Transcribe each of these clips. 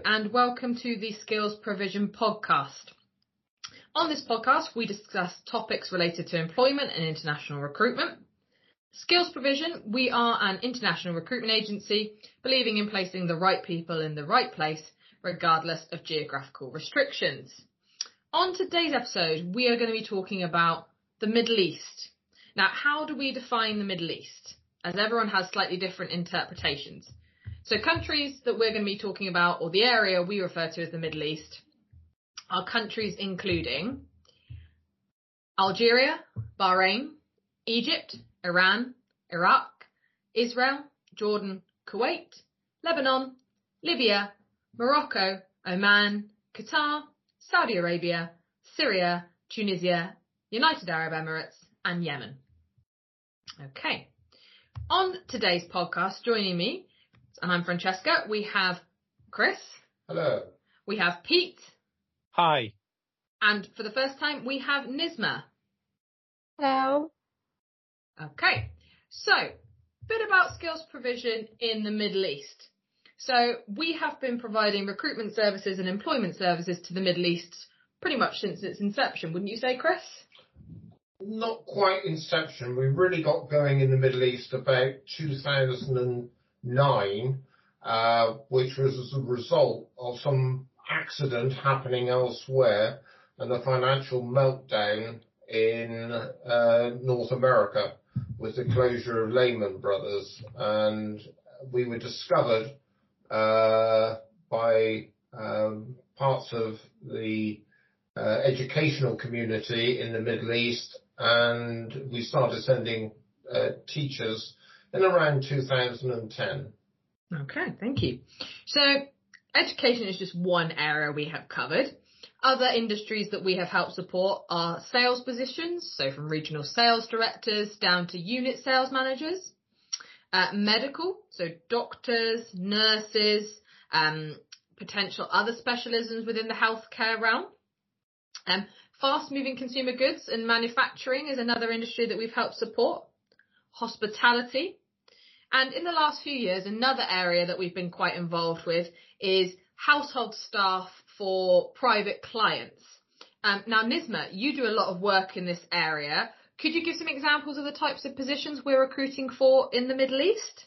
and welcome to the Skills Provision podcast. On this podcast, we discuss topics related to employment and international recruitment. Skills Provision, we are an international recruitment agency believing in placing the right people in the right place, regardless of geographical restrictions. On today's episode, we are going to be talking about the Middle East. Now, how do we define the Middle East? As everyone has slightly different interpretations. So countries that we're going to be talking about, or the area we refer to as the Middle East, are countries including Algeria, Bahrain, Egypt, Iran, Iraq, Israel, Jordan, Kuwait, Lebanon, Libya, Morocco, Oman, Qatar, Saudi Arabia, Syria, Tunisia, United Arab Emirates, and Yemen. Okay. On today's podcast, joining me, and I'm Francesca, we have Chris. Hello. We have Pete. Hi. And for the first time, we have Nisma. Hello. Okay. So, a bit about skills provision in the Middle East. So, we have been providing recruitment services and employment services to the Middle East pretty much since its inception, wouldn't you say, Chris? Not quite inception. We really got going in the Middle East about 2009, which was as a result of some accident happening elsewhere and the financial meltdown in North America with the closure of Lehman Brothers. And we were discovered by parts of the educational community in the Middle East, and we started sending teachers in around 2010. Okay, thank you. So education is just one area we have covered. Other industries that we have helped support are sales positions, so from regional sales directors down to unit sales managers, medical, so doctors, nurses, potential other specialisms within the healthcare realm. Fast-moving consumer goods and manufacturing is another industry that we've helped support. Hospitality. And in the last few years, another area that we've been quite involved with is household staff for private clients. Now, Nisma, you do a lot of work in this area. Could you give some examples of the types of positions we're recruiting for in the Middle East?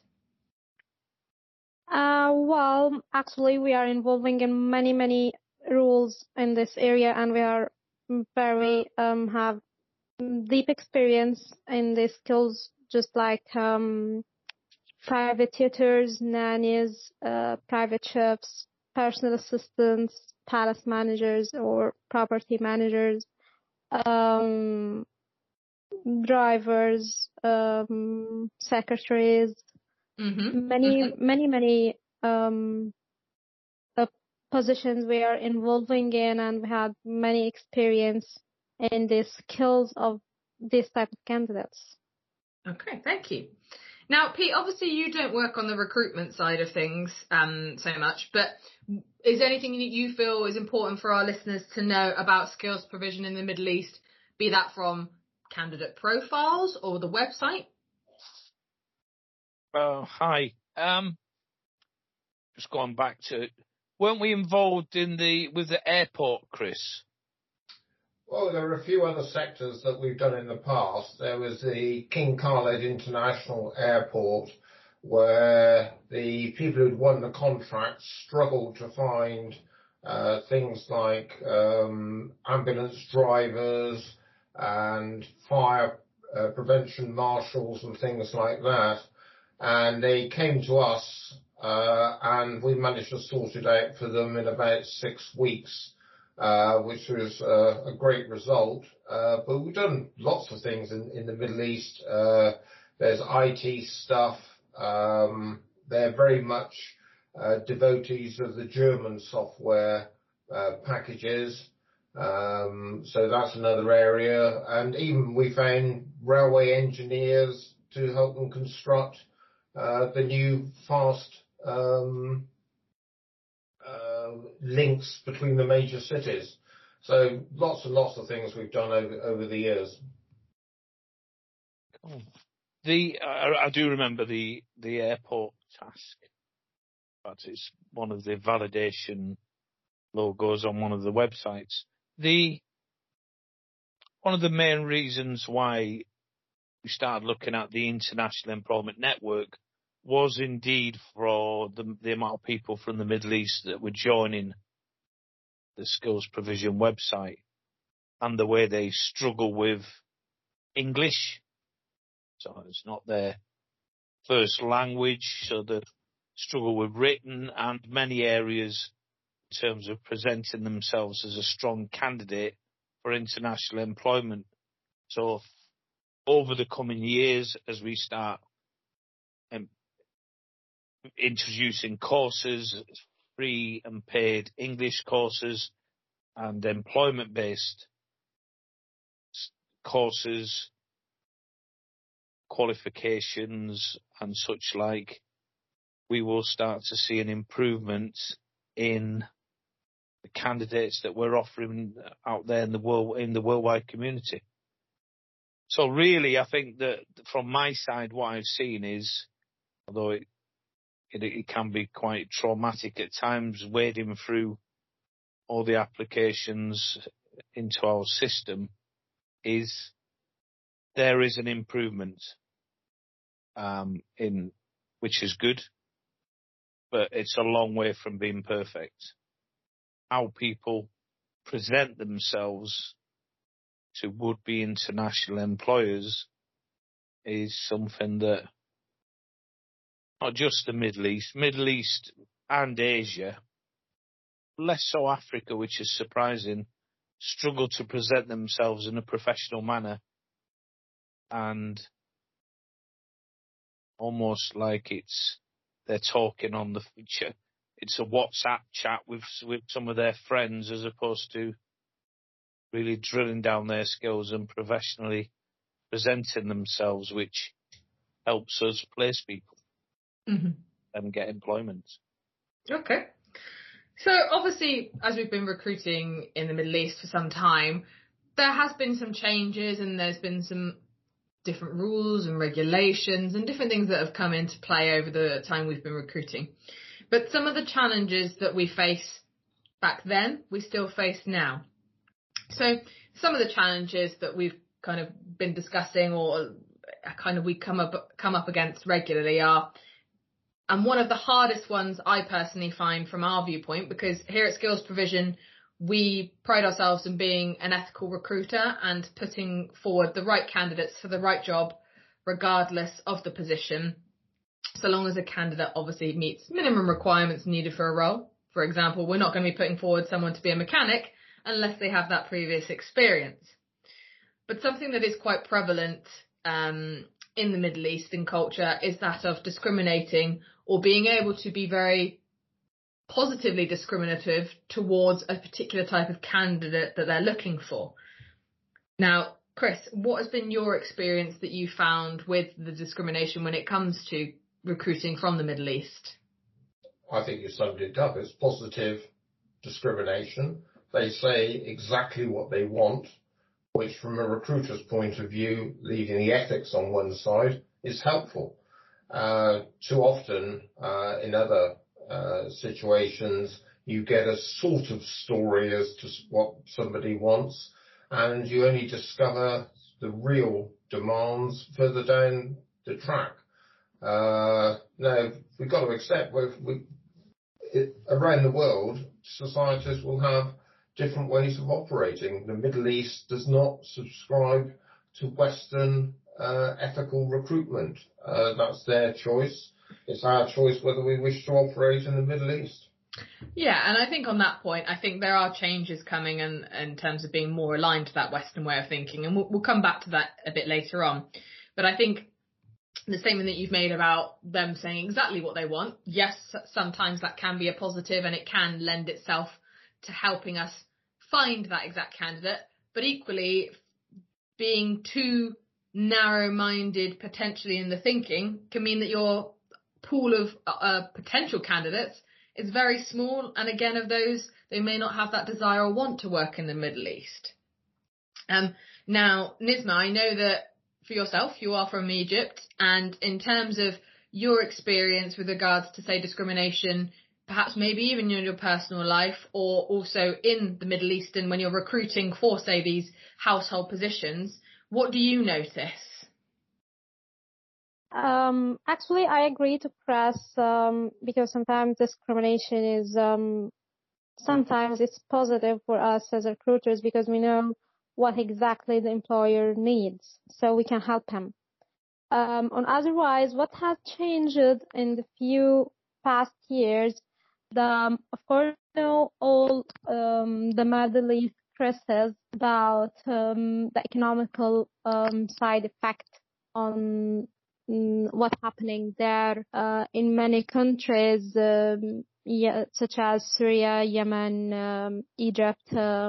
Well, actually, we are involving in many roles in this area, and we are very have deep experience in these skills, just like private tutors, nannies, private chefs, personal assistants, palace managers or property managers, drivers, secretaries, many positions we are involving in, and we have many experience in the skills of this type of candidates. Okay, thank you. Now, Pete, obviously you don't work on the recruitment side of things so much, but is there anything that you feel is important for our listeners to know about skills provision in the Middle East, be that from candidate profiles or the website? Hi. Just going back to, weren't we involved with the airport, Chris? Well, there are a few other sectors that we've done in the past. There was the King Khalid International Airport, where the people who'd won the contract struggled to find things like ambulance drivers and fire prevention marshals and things like that. And they came to us, and we managed to sort it out for them in about 6 weeks. Which was a great result. But we've done lots of things in the Middle East. There's IT stuff. They're very much devotees of the German software packages. So that's another area. And even we found railway engineers to help them construct the new fast links between the major cities. So lots and lots of things we've done over the years. Cool. I do remember the airport task. but it's one of the validation logos on one of the websites. One of the main reasons why we started looking at the International Employment Network was indeed for the amount of people from the Middle East that were joining the skills provision website and the way they struggle with English. So it's not their first language, so they struggle with written and many areas in terms of presenting themselves as a strong candidate for international employment. So over the coming years, as we start introducing courses, free and paid English courses and employment-based courses, qualifications and such like, we will start to see an improvement in the candidates that we're offering out there in the worldwide community. So really, I think that from my side, what I've seen is, although it can be quite traumatic at times, wading through all the applications into our system, is there is an improvement which is good, but it's a long way from being perfect. How people present themselves to would-be international employers is something that not just the Middle East and Asia, less so Africa, which is surprising, struggle to present themselves in a professional manner, and almost like they're talking on the feature. It's a WhatsApp chat with some of their friends, as opposed to really drilling down their skills and professionally presenting themselves, which helps us place people and get employment. Okay. So obviously, as we've been recruiting in the Middle East for some time, there has been some changes and there's been some different rules and regulations and different things that have come into play over the time we've been recruiting. But some of the challenges that we face back then, we still face now. So some of the challenges that we've kind of been discussing or kind of we come up against regularly are, and one of the hardest ones I personally find from our viewpoint, because here at Skills Provision, we pride ourselves in being an ethical recruiter and putting forward the right candidates for the right job, regardless of the position, so long as a candidate obviously meets minimum requirements needed for a role. For example, we're not going to be putting forward someone to be a mechanic unless they have that previous experience. But something that is quite prevalent in the Middle Eastern culture is that of discriminating or being able to be very positively discriminative towards a particular type of candidate that they're looking for. Now, Chris, what has been your experience that you found with the discrimination when it comes to recruiting from the Middle East? I think you summed it up. It's positive discrimination. They say exactly what they want, which from a recruiter's point of view, leaving the ethics on one side, is helpful. Too often in other situations, you get a sort of story as to what somebody wants, and you only discover the real demands further down the track. Now, we've got to accept around the world, societies will have different ways of operating. The Middle East does not subscribe to Western ethical recruitment. That's their choice. It's our choice whether we wish to operate in the Middle East. Yeah, and I think on that point, I think there are changes coming in terms of being more aligned to that Western way of thinking, and we'll come back to that a bit later on. But I think the statement that you've made about them saying exactly what they want, yes, sometimes that can be a positive and it can lend itself to helping us find that exact candidate, but equally being too narrow-minded potentially in the thinking can mean that your pool of potential candidates is very small, and again, of those, they may not have that desire or want to work in the Middle East. Now, Nisma, I know that for yourself, you are from Egypt, and in terms of your experience with regards to, say, discrimination, perhaps maybe even in your personal life, or also in the Middle East, and when you're recruiting for, say, these household positions, what do you notice? Actually, I agree to press because sometimes discrimination is sometimes it's positive for us as recruiters because we know what exactly the employer needs, so we can help him. On otherwise, what has changed in the few past years? Of course, you know all the Middle East crisis about the economical side effect on what's happening there in many countries, such as Syria, Yemen, Egypt.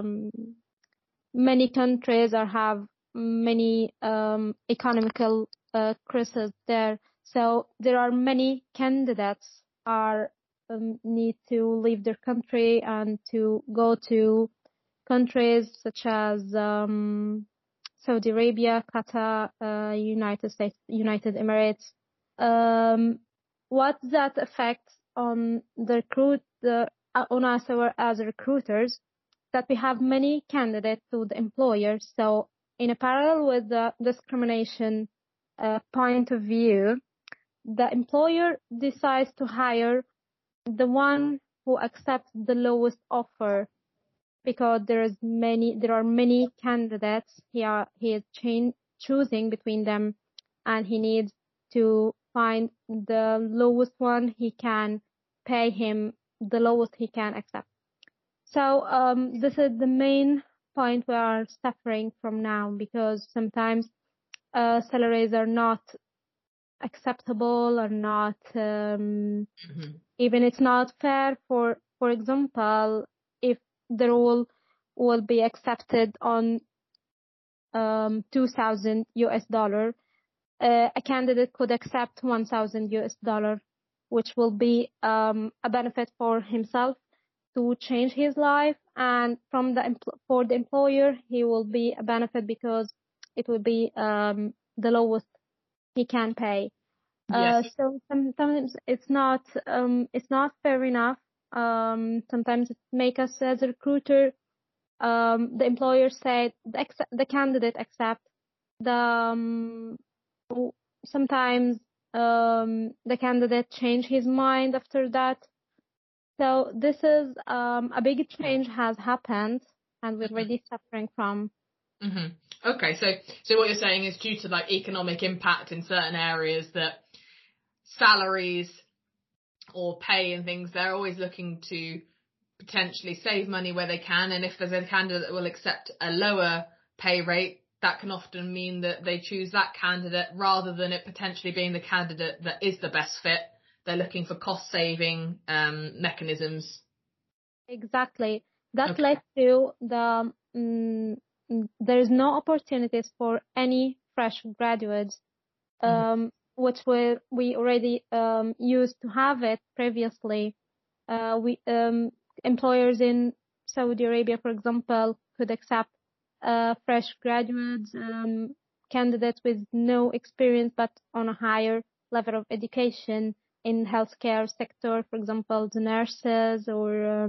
Many countries have many economical crises there. So there are many candidates are need to leave their country and to go to countries such as Saudi Arabia, Qatar, United States, United Emirates. What that affects on on us as recruiters, that we have many candidates to the employer. So in a parallel with the discrimination point of view, the employer decides to hire the one who accepts the lowest offer, because there are many candidates. He is choosing between them, and he needs to find the lowest one he can pay him, the lowest he can accept. So this is the main point we are suffering from now, because sometimes salaries are not acceptable or not even it's not fair. For example, if the role will be accepted on $2,000, a candidate could accept $1,000, which will be a benefit for himself to change his life, and for the employer, he will be a benefit because it will be the lowest he can pay. Yes. So sometimes it's not fair enough. Sometimes it makes us as a recruiter, the employer said the candidate accept. Sometimes the candidate change his mind after that. So this is a big change has happened, and we're already suffering from. Mm-hmm. Okay, so what you're saying is, due to like economic impact in certain areas, that salaries or pay and things, they're always looking to potentially save money where they can, and if there's a candidate that will accept a lower pay rate, that can often mean that they choose that candidate rather than it potentially being the candidate that is the best fit. They're looking for cost saving mechanisms. Exactly. That led to there's no opportunities for any fresh graduates, which we already used to have it previously. Employers in Saudi Arabia, for example, could accept fresh graduates, candidates with no experience but on a higher level of education in healthcare sector, for example, the nurses or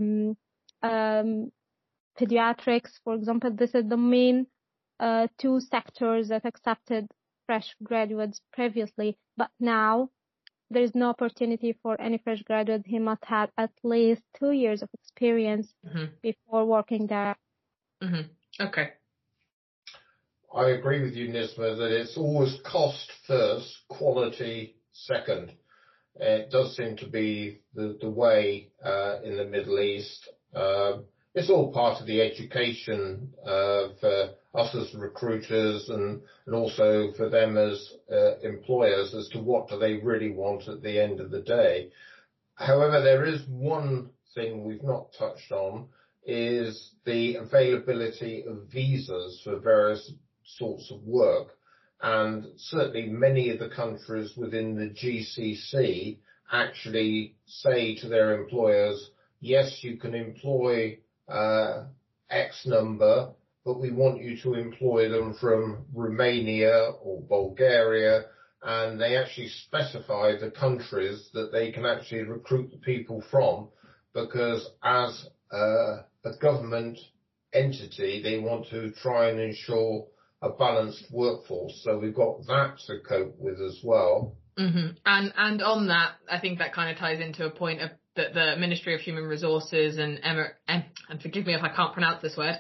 pediatrics, for example. This is the main two sectors that accepted fresh graduates previously, but now there is no opportunity for any fresh graduate. He must have at least 2 years of experience before working there. Okay. I agree with you, Nisma, that it's always cost first, quality second. It does seem to be the way in the Middle East. It's all part of the education for us as recruiters and also for them as employers as to what do they really want at the end of the day. However, there is one thing we've not touched on, is the availability of visas for various sorts of work. And certainly many of the countries within the GCC actually say to their employers, yes, you can employ X number, but we want you to employ them from Romania or Bulgaria, and they actually specify the countries that they can actually recruit the people from, because as a government entity, they want to try and ensure a balanced workforce. So we've got that to cope with as well. Mm-hmm. And on that, I think that kind of ties into a point of that the Ministry of Human Resources and forgive me if I can't pronounce this word,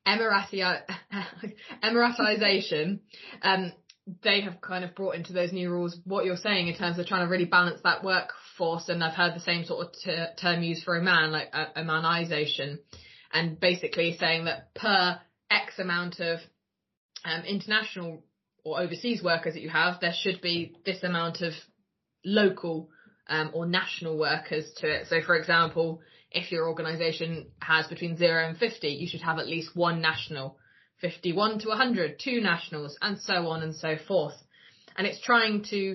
Emiratization, they have kind of brought into those new rules what you're saying in terms of trying to really balance that workforce. And I've heard the same sort of term used for Oman, like Omanization, and basically saying that per X amount of international or overseas workers that you have, there should be this amount of local or national workers to it. So, for example, if your organisation has between 0 and 50, you should have at least one national, 51 to 100, 2 nationals, and so on and so forth. And it's trying to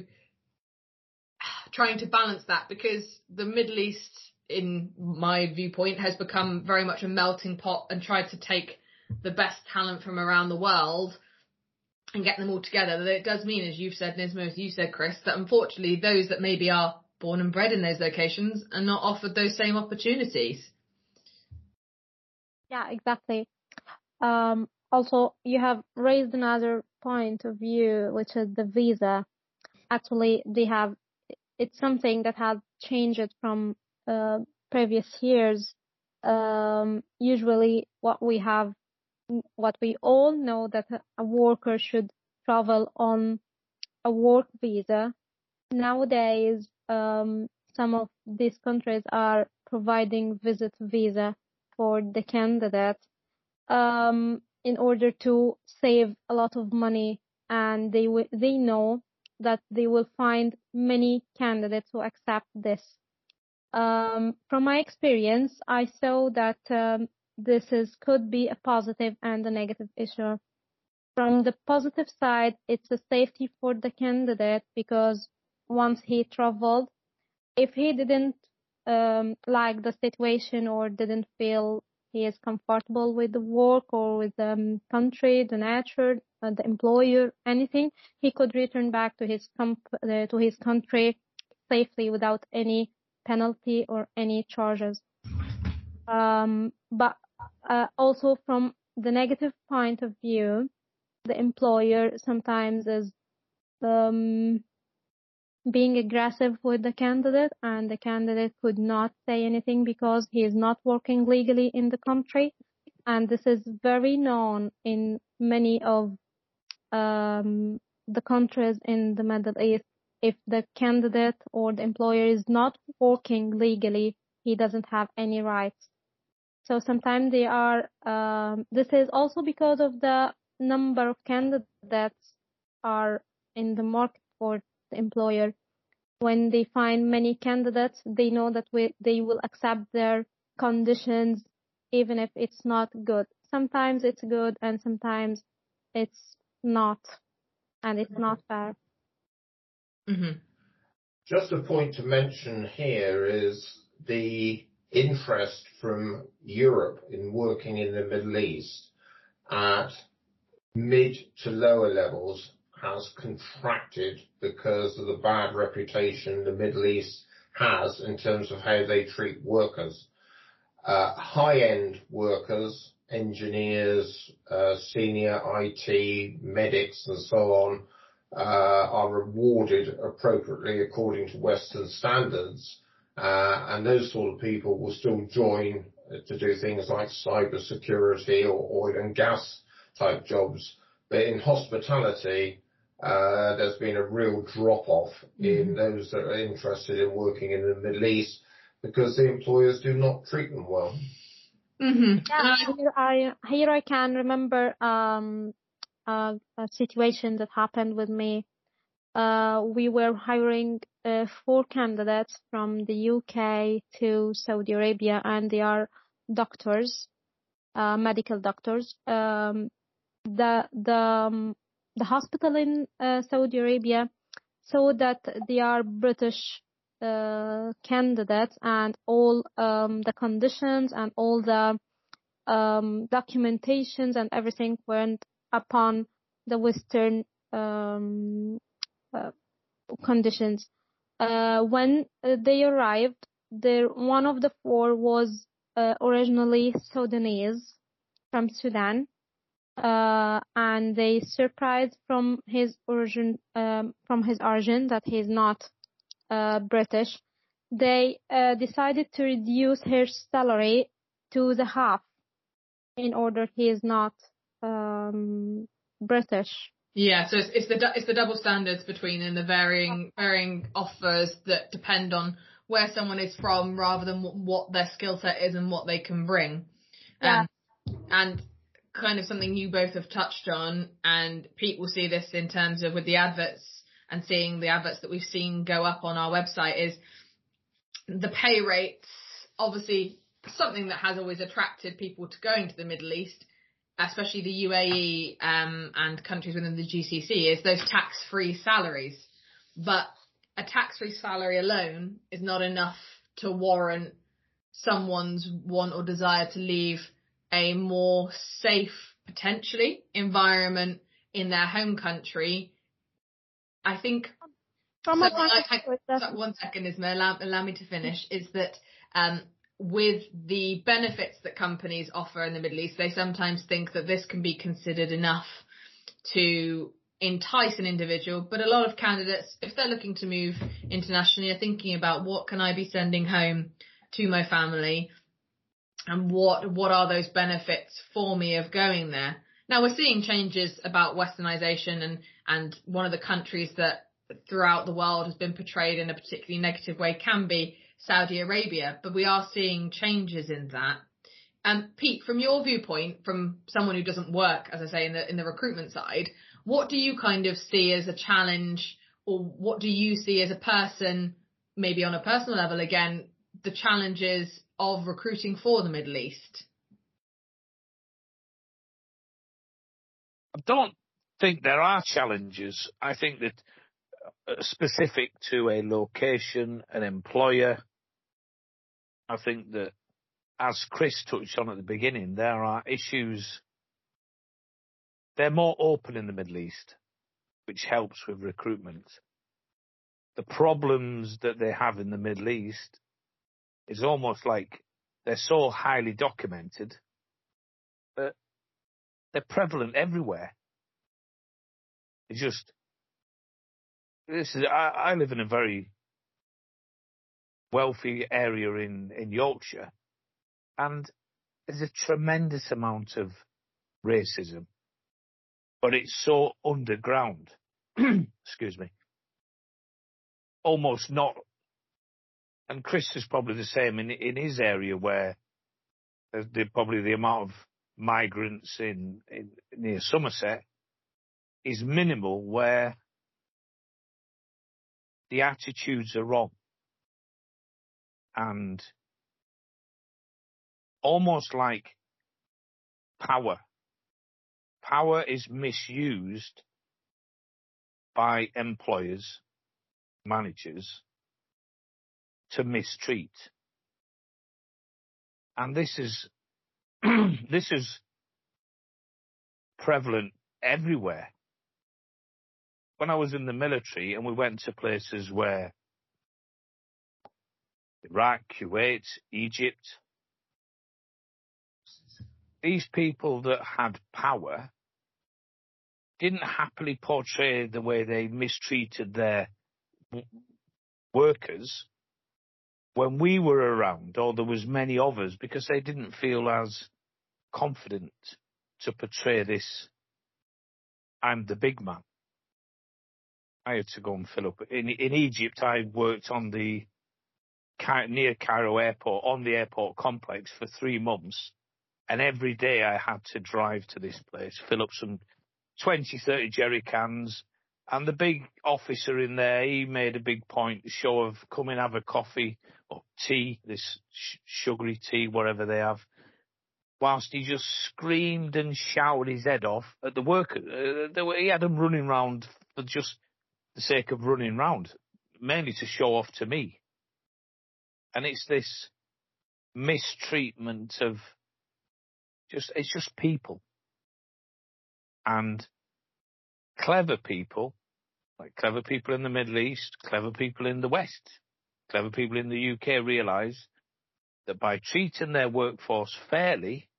balance that, because the Middle East, in my viewpoint, has become very much a melting pot and tried to take the best talent from around the world and get them all together. It does mean, as you've said, Nisma, as you said, Chris, that unfortunately those that maybe are born and bred in those locations are not offered those same opportunities. Yeah, exactly. Also, you have raised another point of view, which is the visa. Actually, it's something that has changed from previous years. Usually what we all know, that a worker should travel on a work visa. Nowadays, some of these countries are providing visit visa for the candidate in order to save a lot of money, and they know that they will find many candidates who accept this. From my experience, I saw that this could be a positive and a negative issue. From the positive side, it's a safety for the candidate, because once he traveled, if he didn't like the situation or didn't feel he is comfortable with the work or with the country, the nature, the employer, anything, he could return back to his country safely without any penalty or any charges. But also from the negative point of view, the employer sometimes is being aggressive with the candidate, and the candidate could not say anything because he is not working legally in the country. And this is very known in many of the countries in the Middle East. If the candidate or the employer is not working legally, he doesn't have any rights. So sometimes they are, this is also because of the number of candidates are in the market for the employer. When they find many candidates, they know that they will accept their conditions, even if it's not good. Sometimes it's good and sometimes it's not, and it's not fair. Mm-hmm. Just a point to mention here is the interest from Europe in working in the Middle East at mid to lower levels has contracted because of the bad reputation the Middle East has in terms of how they treat workers. High-end workers, engineers, senior IT, medics and so on, are rewarded appropriately according to Western standards. And those sort of people will still join to do things like cyber security or oil and gas type jobs. But in hospitality, there's been a real drop-off in those that are interested in working in the Middle East because the employers do not treat them well. Mm-hmm. Yeah, here I can remember a situation that happened with me. We were hiring 4 candidates from the UK to Saudi Arabia, and they are doctors, medical doctors. The hospital in Saudi Arabia saw that they are British candidates, and all the conditions and all the documentations and everything went upon the Western conditions. When they arrived, one of the four was originally Sudanese from Sudan, and they surprised from his origin that he's not British. They decided to reduce his salary to the half in order he is not British. Yeah, so it's the double standards between and the varying offers that depend on where someone is from rather than what their skill set is and what they can bring. Yeah. And kind of something you both have touched on, and Pete will see this in terms of with the adverts and seeing the adverts that we've seen go up on our website, is the pay rates, obviously something that has always attracted people to going to the Middle East, especially the UAE and countries within the GCC, is those tax-free salaries. But a tax-free salary alone is not enough to warrant someone's want or desire to leave a more safe, potentially, environment in their home country. I think... one second, Isma, allow me to finish, is that with the benefits that companies offer in the Middle East, they sometimes think that this can be considered enough to entice an individual. But a lot of candidates, if they're looking to move internationally, are thinking about what can I be sending home to my family and what are those benefits for me of going there. Now, we're seeing changes about westernization, and one of the countries that throughout the world has been portrayed in a particularly negative way can be Saudi Arabia, but we are seeing changes in that. And Pete, from your viewpoint, from someone who doesn't work, as I say, in the recruitment side, what do you kind of see as a challenge, or what do you see as a person, maybe on a personal level, again, the challenges of recruiting for the Middle East? I don't think there are challenges. I think that specific to a location, an employer, I think that, as Chris touched on at the beginning, there are issues. They're more open in the Middle East, which helps with recruitment. The problems that they have in the Middle East is almost like they're so highly documented that they're prevalent everywhere. It's just, I live in a very wealthy area in Yorkshire, and there's a tremendous amount of racism, but it's so underground. Excuse me. Almost not. And Chris is probably the same in his area, where probably the amount of migrants in near Somerset is minimal, where the attitudes are wrong. And almost like power. Power is misused by employers, managers, to mistreat. And this is this is prevalent everywhere. When I was in the military and we went to places where Iraq, Kuwait, Egypt, these people that had power didn't happily portray the way they mistreated their workers when we were around, or there was many of us, because they didn't feel as confident to portray this, I'm the big man. I had to go and fill up. In Egypt, I worked on the near Cairo airport, on the airport complex for 3 months. And every day I had to drive to this place, fill up some 20, 30 jerry cans. And the big officer in there, he made a big point to show of come and have a coffee or tea, this sugary tea, whatever they have, whilst he just screamed and shouted his head off at the workers. He had them running round for just the sake of running round, mainly to show off to me. And it's this mistreatment of it's just people. And clever people Like clever people in the Middle East, clever people in the West, clever people in the UK realise that by treating their workforce fairly,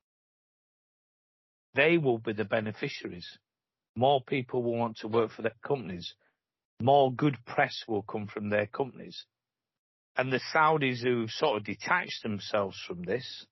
they will be the beneficiaries. More people will want to work for their companies. More good press will come from their companies. And the Saudis who sort of detached themselves from this,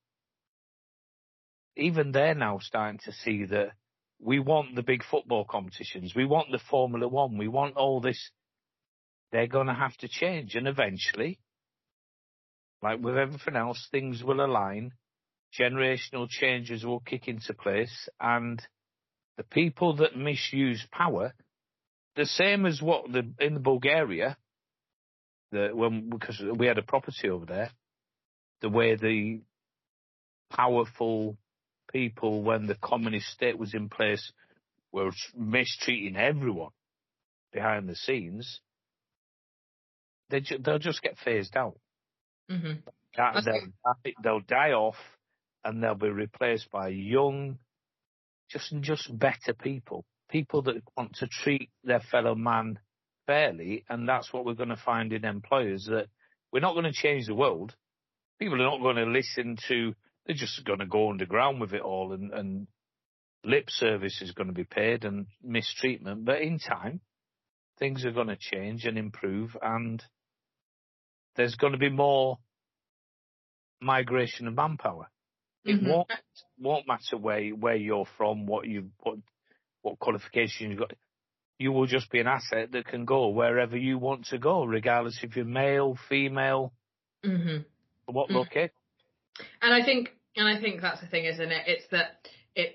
even they're now starting to see that we want the big football competitions. We want the Formula One. We want all this. They're going to have to change. And eventually, like with everything else, things will align. Generational changes will kick into place. And the people that misuse power, the same as what in Bulgaria, because we had a property over there, the way the powerful people, when the communist state was in place, were mistreating everyone behind the scenes, they'll just get phased out. Mm-hmm. They'll die off, and they'll be replaced by young, just better people that want to treat their fellow man fairly, and that's what we're going to find in employers, that we're not going to change the world. People are not going to listen to, they're just going to go underground with it all, and lip service is going to be paid and mistreatment. But in time, things are going to change and improve, and there's going to be more migration of manpower. It won't matter where you're from, what qualification you've got. You will just be an asset that can go wherever you want to go, regardless if you're male, female, what location. And I think that's the thing, isn't it? It's that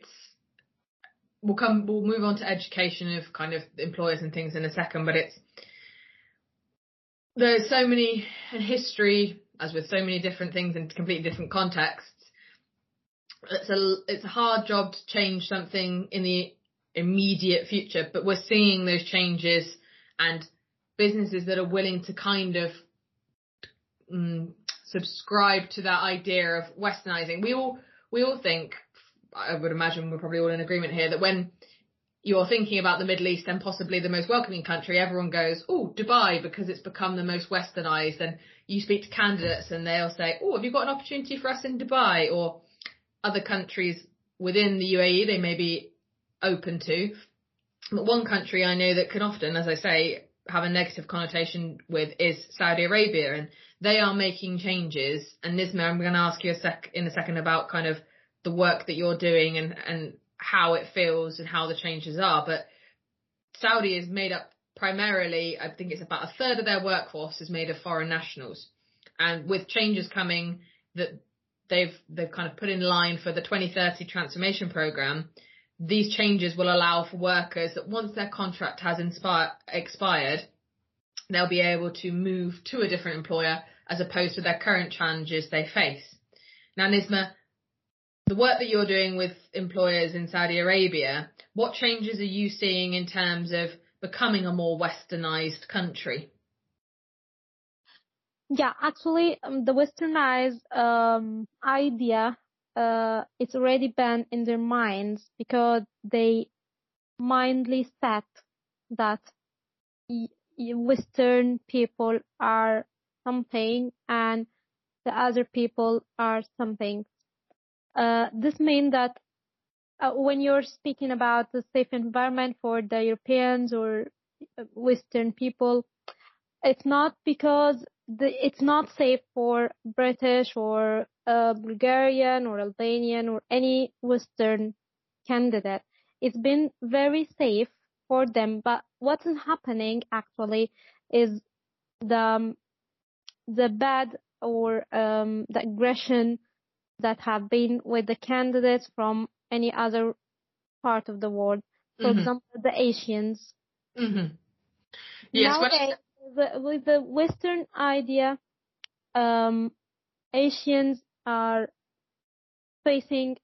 we'll move on to education of kind of employers and things in a second, but there's so many in history, as with so many different things in completely different contexts. It's a hard job to change something in the immediate future, but we're seeing those changes, and businesses that are willing to kind of subscribe to that idea of westernizing. We all think, I would imagine we're probably all in agreement here, that when you're thinking about the Middle East and possibly the most welcoming country, everyone goes, oh, Dubai, because it's become the most westernized. And you speak to candidates and they'll say, oh, have you got an opportunity for us in Dubai? Or other countries within the UAE they may be open to. But one country I know that can often, as I say, have a negative connotation with is Saudi Arabia, and they are making changes. And Nisma, I'm going to ask you in a second about kind of the work that you're doing and how it feels and how the changes are. But Saudi is made up primarily, I think it's about a third of their workforce is made of foreign nationals. And with changes coming that they've kind of put in line for the 2030 transformation program, these changes will allow for workers that once their contract has expired, they'll be able to move to a different employer as opposed to their current challenges they face. Now, Nisma, the work that you're doing with employers in Saudi Arabia, what changes are you seeing in terms of becoming a more westernized country? Yeah, actually, the westernized idea, it's already been in their minds because they mindly set that Western people are something and the other people are something. This means that when you're speaking about the safe environment for the Europeans or Western people, it's not because it's not safe for British or Bulgarian or Albanian or any Western candidate. It's been very safe for them, but what is happening actually is the bad or the aggression that have been with the candidates from any other part of the world. For example, the Asians. Yes, nowadays, with the Western idea, Asians are facing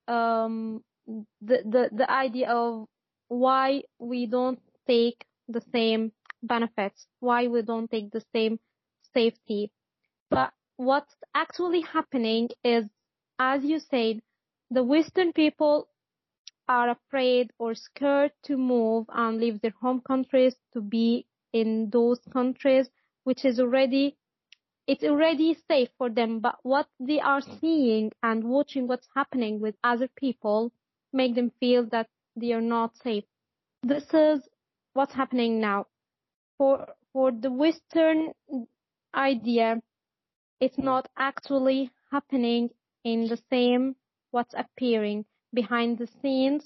the idea of why we don't take the same benefits, why we don't take the same safety. But what's actually happening is, as you said, the Western people are afraid or scared to move and leave their home countries to be in those countries, which is already safe for them. But what they are seeing and watching what's happening with other people make them feel that they are not safe. This is what's happening now. For the Western idea, it's not actually happening in the same what's appearing behind the scenes.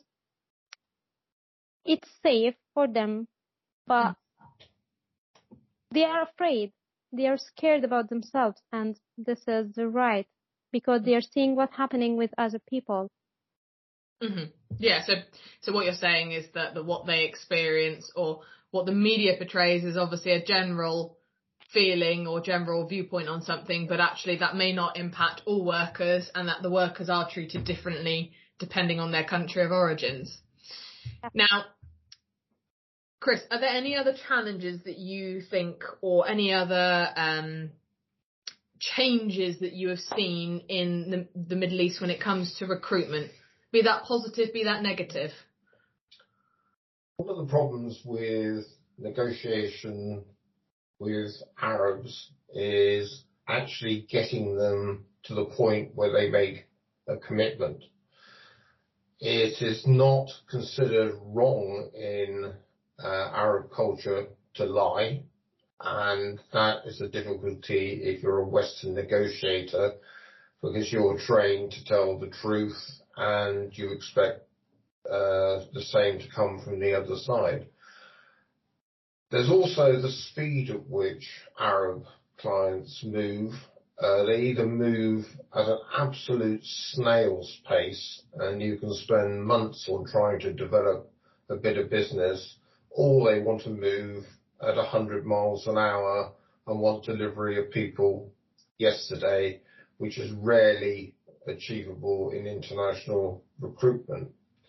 It's safe for them, but they are afraid. They are scared about themselves, and this is the right, because they are seeing what's happening with other people. Mm-hmm. Yeah, so what you're saying is that what they experience or what the media portrays is obviously a general feeling or general viewpoint on something, but actually that may not impact all workers, and that the workers are treated differently depending on their country of origins. Now, Chris, are there any other challenges that you think, or any other changes that you have seen in the Middle East when it comes to recruitment, be that positive, be that negative? One of the problems with negotiation with Arabs is actually getting them to the point where they make a commitment. It is not considered wrong in Arab culture to lie, and that is a difficulty if you're a Western negotiator, because you're trained to tell the truth and you expect the same to come from the other side. There's also the speed at which Arab clients move. They either move at an absolute snail's pace, and you can spend months on trying to develop a bit of business, or they want to move at 100 miles an hour and want delivery of people yesterday, which is rarely achievable in international recruitment.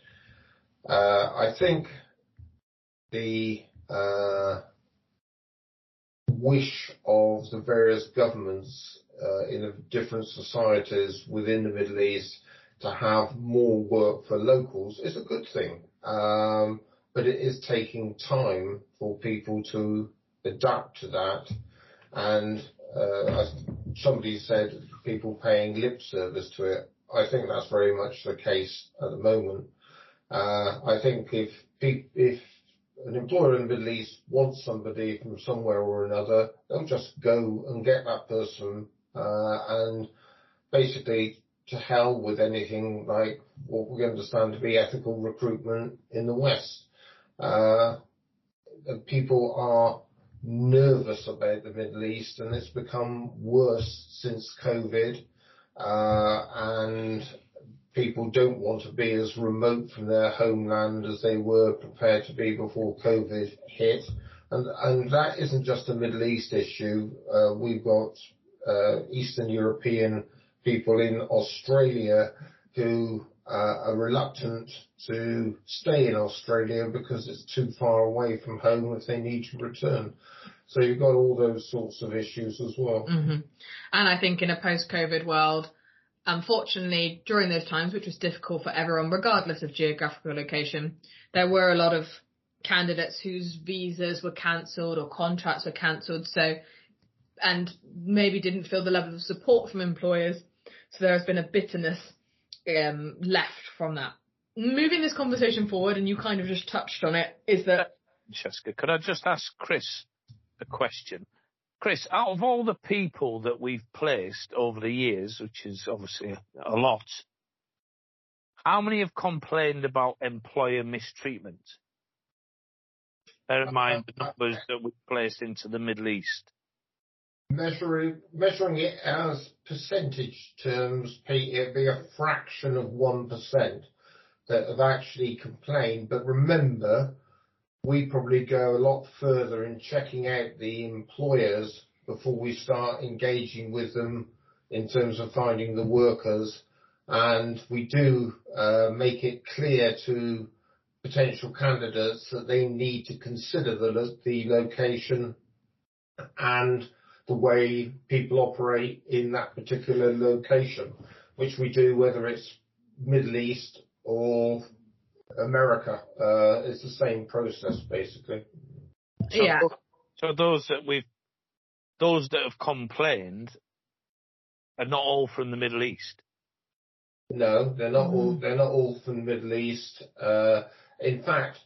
I think the wish of the various governments in the different societies within the Middle East to have more work for locals is a good thing, but it is taking time for people to adapt to that. And as somebody said, people paying lip service to it. I think that's very much the case at the moment. I think if an employer in the Middle East wants somebody from somewhere or another, they'll just go and get that person, and basically to hell with anything like what we understand to be ethical recruitment in the West. People are nervous about the Middle East, and it's become worse since COVID, and people don't want to be as remote from their homeland as they were prepared to be before COVID hit. And that isn't just a Middle East issue. We've got Eastern European people in Australia who are reluctant to stay in Australia because it's too far away from home if they need to return. So you've got all those sorts of issues as well. Mm-hmm. And I think in a post-COVID world, unfortunately, during those times, which was difficult for everyone, regardless of geographical location, there were a lot of candidates whose visas were cancelled or contracts were cancelled, and maybe didn't feel the level of support from employers. So there has been a bitterness left from that. Moving this conversation forward, and you kind of just touched on it, is that... Francesca, could I just ask Chris a question? Chris, out of all the people that we've placed over the years, which is obviously a lot, how many have complained about employer mistreatment? Bear in mind the numbers that we've placed into the Middle East. Measuring it as percentage terms, Pete, it'd be a fraction of 1% that have actually complained. But remember, we probably go a lot further in checking out the employers before we start engaging with them in terms of finding the workers. And we do make it clear to potential candidates that they need to consider the location and the way people operate in that particular location, which we do whether it's Middle East or America. It's the same process, basically. So those that have complained are not all from the Middle East. No, they're not all. They're not all from the Middle East. In fact,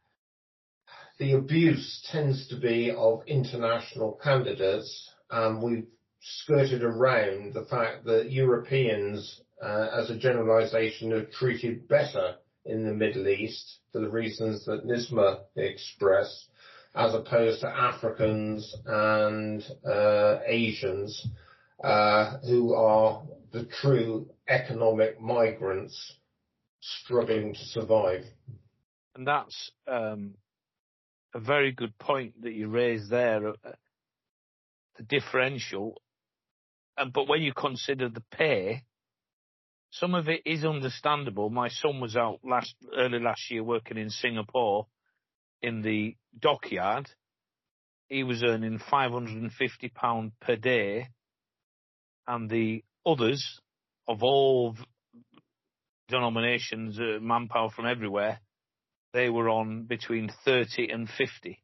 the abuse tends to be of international candidates, and we've skirted around the fact that Europeans, as a generalisation, are treated better in the Middle East for the reasons that Nisma expressed, as opposed to Africans and Asians, who are the true economic migrants struggling to survive. And that's a very good point that you raised there, the differential. But when you consider the pay, some of it is understandable. My son was out early last year working in Singapore in the dockyard. He was earning £550 per day, and the others of all denominations, manpower from everywhere, they were on between 30 and 50.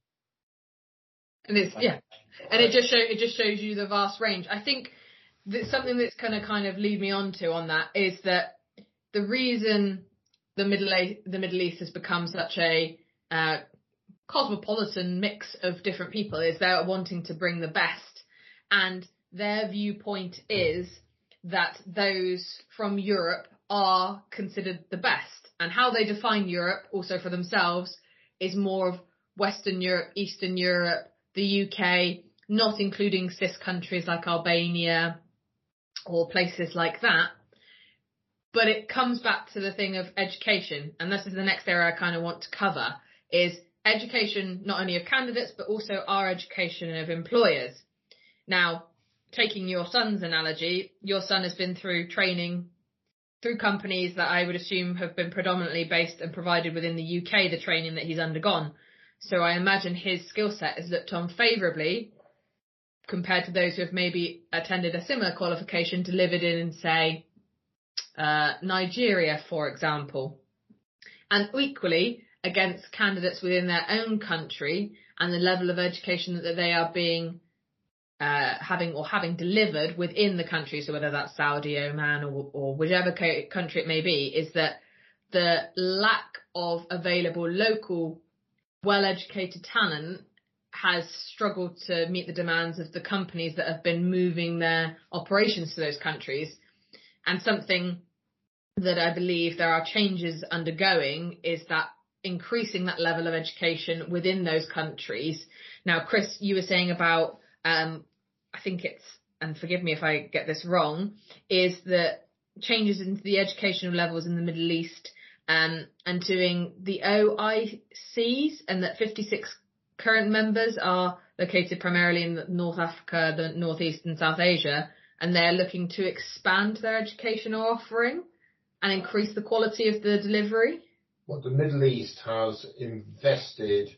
And and it just shows you the vast range. I think that something that's going to kind of lead me on that is that the reason the Middle East has become such a cosmopolitan mix of different people is they're wanting to bring the best, and their viewpoint is that those from Europe are considered the best, and how they define Europe also for themselves is more of Western Europe, Eastern Europe, the UK, not including CIS countries like Albania or places like that. But it comes back to the thing of education, and this is the next area I kind of want to cover, is education not only of candidates but also our education of employers. Now, taking your son's analogy, your son has been through training through companies that I would assume have been predominantly based and provided within the UK, the training that he's undergone. So I imagine his skill set is looked on favourably compared to those who have maybe attended a similar qualification delivered in, say, Nigeria, for example. And equally against candidates within their own country and the level of education that they are being having delivered within the country, so whether that's Saudi, Oman, or whichever country it may be, is that the lack of available local well-educated talent has struggled to meet the demands of the companies that have been moving their operations to those countries. And something that I believe there are changes undergoing is that increasing that level of education within those countries. Now, Chris, you were saying about I think it's, and forgive me if I get this wrong, is that changes into the educational levels in the Middle East and doing the OICs, and that 56 current members are located primarily in North Africa, the North East and South Asia, and they're looking to expand their educational offering and increase the quality of the delivery. Well, the Middle East has invested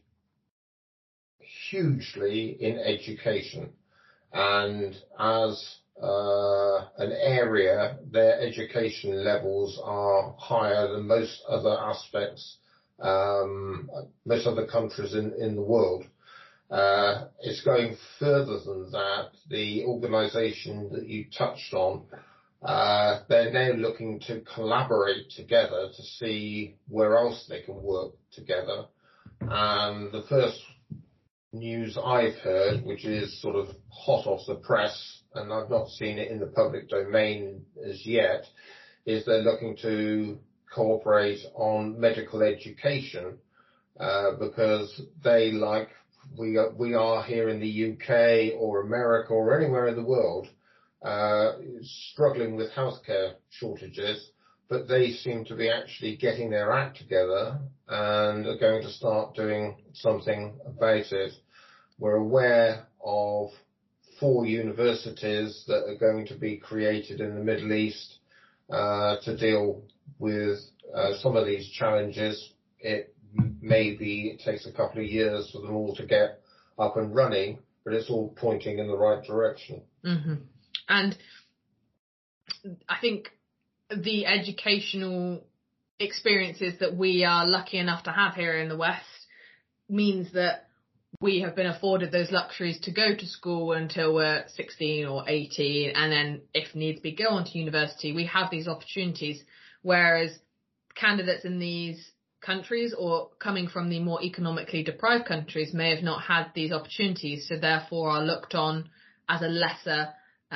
hugely in education, and as an area, their education levels are higher than most other aspects, most other countries in the world. It's going further than that. The organisation that you touched on, they're now looking to collaborate together to see where else they can work together. And the first news I've heard, which is sort of hot off the press, and I've not seen it in the public domain as yet, is they're looking to cooperate on medical education, because they, like we are here in the UK or America or anywhere in the world, struggling with healthcare shortages, but they seem to be actually getting their act together and are going to start doing something about it. We're aware of 4 universities that are going to be created in the Middle East to deal with some of these challenges. It takes a couple of years for them all to get up and running, but it's all pointing in the right direction. Mm-hmm. And I think the educational experiences that we are lucky enough to have here in the West means that we have been afforded those luxuries to go to school until we're 16 or 18, and then if needs be go on to university. We have these opportunities, whereas candidates in these countries or coming from the more economically deprived countries may have not had these opportunities, so therefore are looked on as a lesser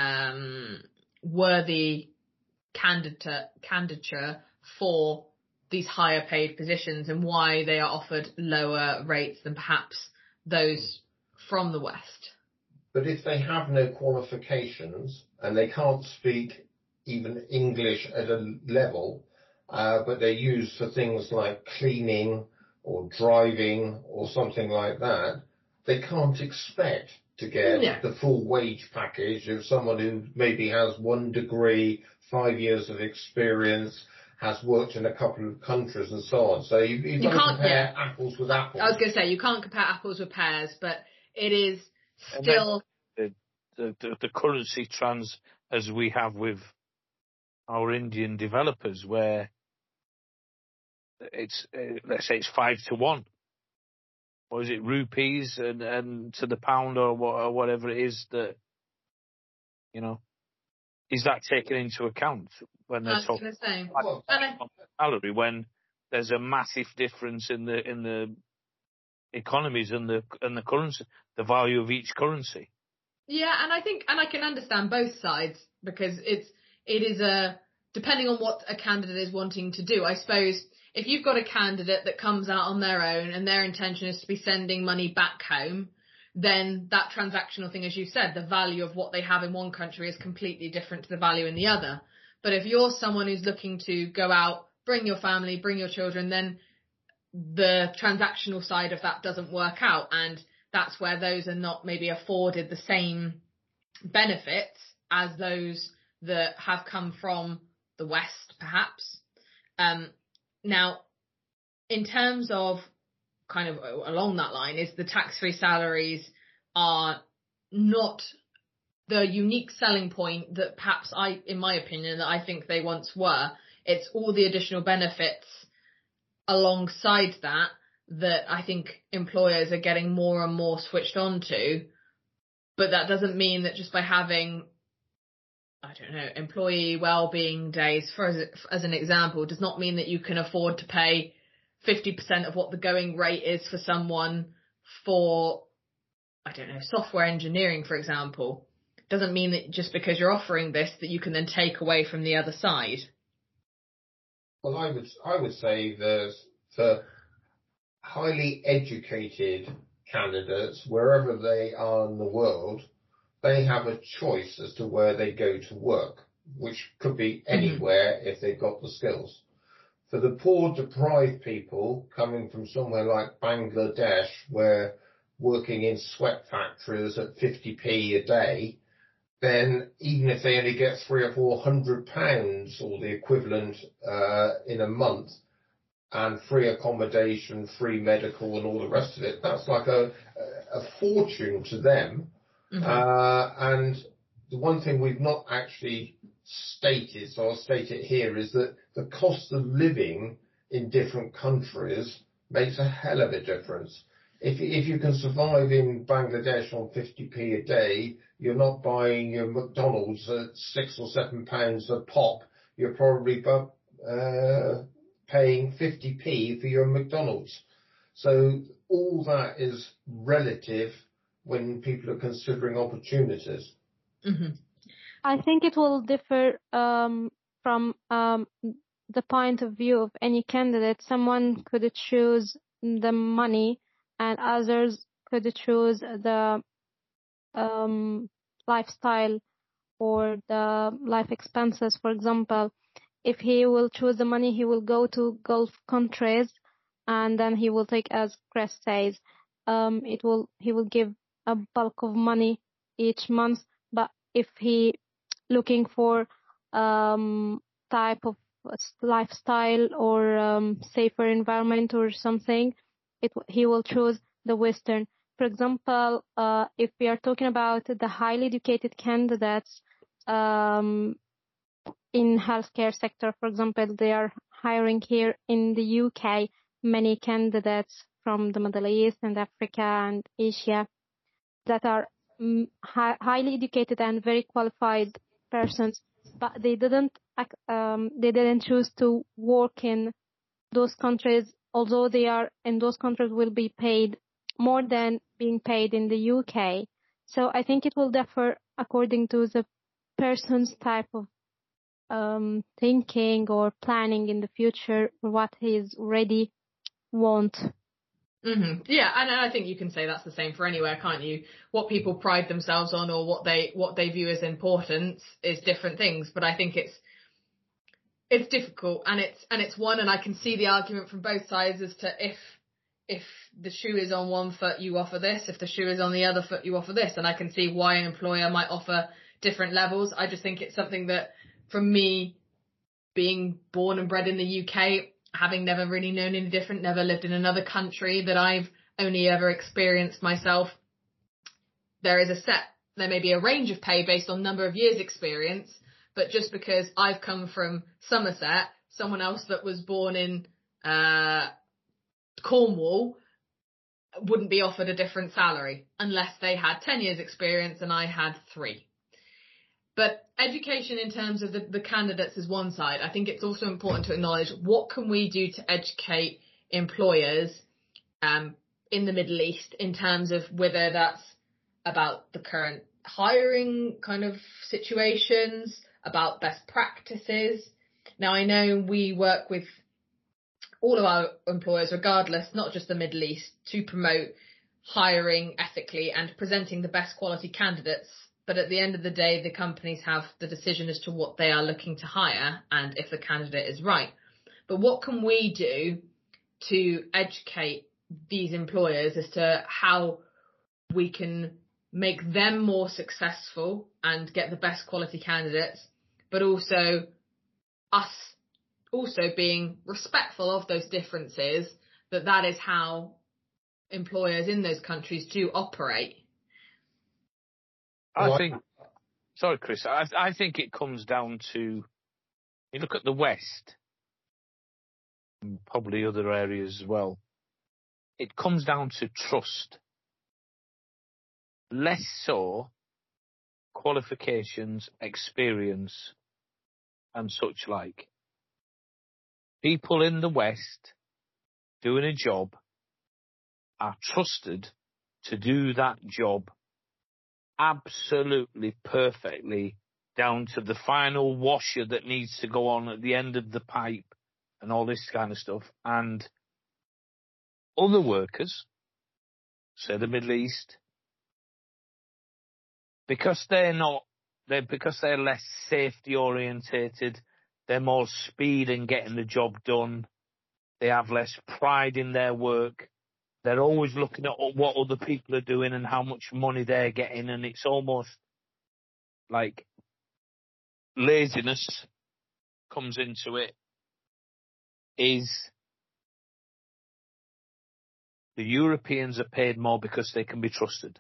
worthy candidature for these higher paid positions, and why they are offered lower rates than perhaps those from the West. But if they have no qualifications and they can't speak even English at a level, but they're used for things like cleaning or driving or something like that, they can't expect to get the full wage package of someone who maybe has 1 degree, 5 years of experience, has worked in a couple of countries and so on. So you can't compare apples with apples. I was going to say, you can't compare apples with pears, but it is still... The currency trans as we have with our Indian developers, where it's, let's say it's 5 to 1. Or is it rupees and to the pound or whatever it is that, you know, is that taken into account when they're talking about salary, when there's a massive difference in the economies and the currency, the value of each currency? Yeah, and I think, and I can understand both sides, because it is depending on what a candidate is wanting to do. I suppose if you've got a candidate that comes out on their own and their intention is to be sending money back home, then that transactional thing, as you said, the value of what they have in one country is completely different to the value in the other. But if you're someone who's looking to go out, bring your family, bring your children, then the transactional side of that doesn't work out. And that's where those are not maybe afforded the same benefits as those that have come from the West, perhaps. Now, in terms of kind of along that line, is the tax-free salaries are not the unique selling point that perhaps in my opinion, that I think they once were. It's all the additional benefits alongside that I think employers are getting more and more switched on to. But that doesn't mean that just by having, I don't know, employee well-being days, as an example, does not mean that you can afford to pay 50% of what the going rate is for someone for, I don't know, software engineering, for example. Doesn't mean that just because you're offering this that you can then take away from the other side. Well, I would say that for highly educated candidates, wherever they are in the world, they have a choice as to where they go to work, which could be anywhere if they've got the skills. For the poor, deprived people coming from somewhere like Bangladesh, where working in sweat factories at 50p a day, then even if they only get £300 or £400 or the equivalent in a month, and free accommodation, free medical and all the rest of it, that's like a fortune to them. And the one thing we've not actually stated, so I'll state it here, is that the cost of living in different countries makes a hell of a difference. If you can survive in Bangladesh on 50p a day, you're not buying your McDonald's at £6 or £7 a pop. You're probably paying 50p for your McDonald's. So all that is relative when people are considering opportunities. I think it will differ from the point of view of any candidate. Someone could choose the money and others could choose the lifestyle or the life expenses. For example, if he will choose the money, he will go to Gulf countries and then he will take, as Chris says, he will give a bulk of money each month. But if he looking for type of lifestyle or safer environment or something, he will choose the Western. For example, if we are talking about the highly educated candidates in healthcare sector, for example, they are hiring here in the UK many candidates from the Middle East and Africa and Asia that are highly educated and very qualified persons, but they didn't choose to work in those countries, although they are in those countries will be paid more than being paid in the UK. So I think it will differ according to the person's type of thinking or planning in the future, what he's already want. Mm-hmm. Yeah, and I think you can say that's the same for anywhere, can't you? What people pride themselves on or what they view as importance is different things. But I think it's difficult, and it's one, and I can see the argument from both sides as to if the shoe is on one foot, you offer this. If the shoe is on the other foot, you offer this. And I can see why an employer might offer different levels. I just think it's something that, from me, being born and bred in the UK, having never really known any different, never lived in another country, that I've only ever experienced myself, there may be a range of pay based on number of years experience, but just because I've come from Somerset, someone else that was born in Cornwall wouldn't be offered a different salary unless they had 10 years experience and I had 3. But education in terms of the candidates is one side. I think it's also important to acknowledge what can we do to educate employers in the Middle East in terms of whether that's about the current hiring kind of situations, about best practices. Now, I know we work with all of our employers, regardless, not just the Middle East, to promote hiring ethically and presenting the best quality candidates. But at the end of the day, the companies have the decision as to what they are looking to hire and if the candidate is right. But what can we do to educate these employers as to how we can make them more successful and get the best quality candidates, but also us also being respectful of those differences, that is how employers in those countries do operate? Sorry, Chris, I think it comes down to, you look at the West, and probably other areas as well, it comes down to trust. Less so qualifications, experience, and such like. People in the West doing a job are trusted to do that job absolutely perfectly, down to the final washer that needs to go on at the end of the pipe and all this kind of stuff. And other workers, say the Middle East, because they're less safety orientated, they're more speed in getting the job done, they have less pride in their work, they're always looking at what other people are doing and how much money they're getting, and it's almost like laziness comes into it. Is the Europeans are paid more because they can be trusted.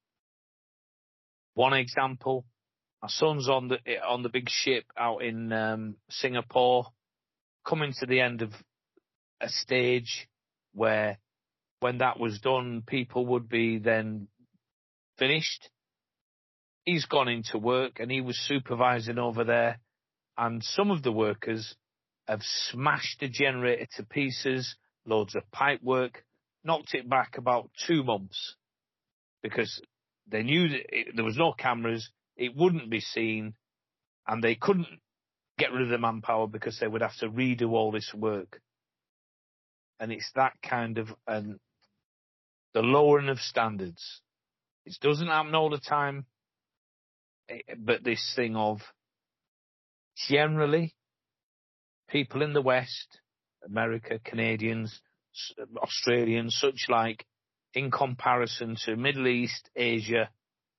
One example, my son's on the big ship out in Singapore, coming to the end of a stage where, when that was done, people would be then finished. He's gone into work and he was supervising over there, and some of the workers have smashed the generator to pieces, loads of pipe work, knocked it back about 2 months because they knew that there was no cameras, it wouldn't be seen, and they couldn't get rid of the manpower because they would have to redo all this work. And it's that kind of the lowering of standards. It doesn't happen all the time, but this thing of generally people in the West, America, Canadians, Australians, such like, in comparison to Middle East, Asia,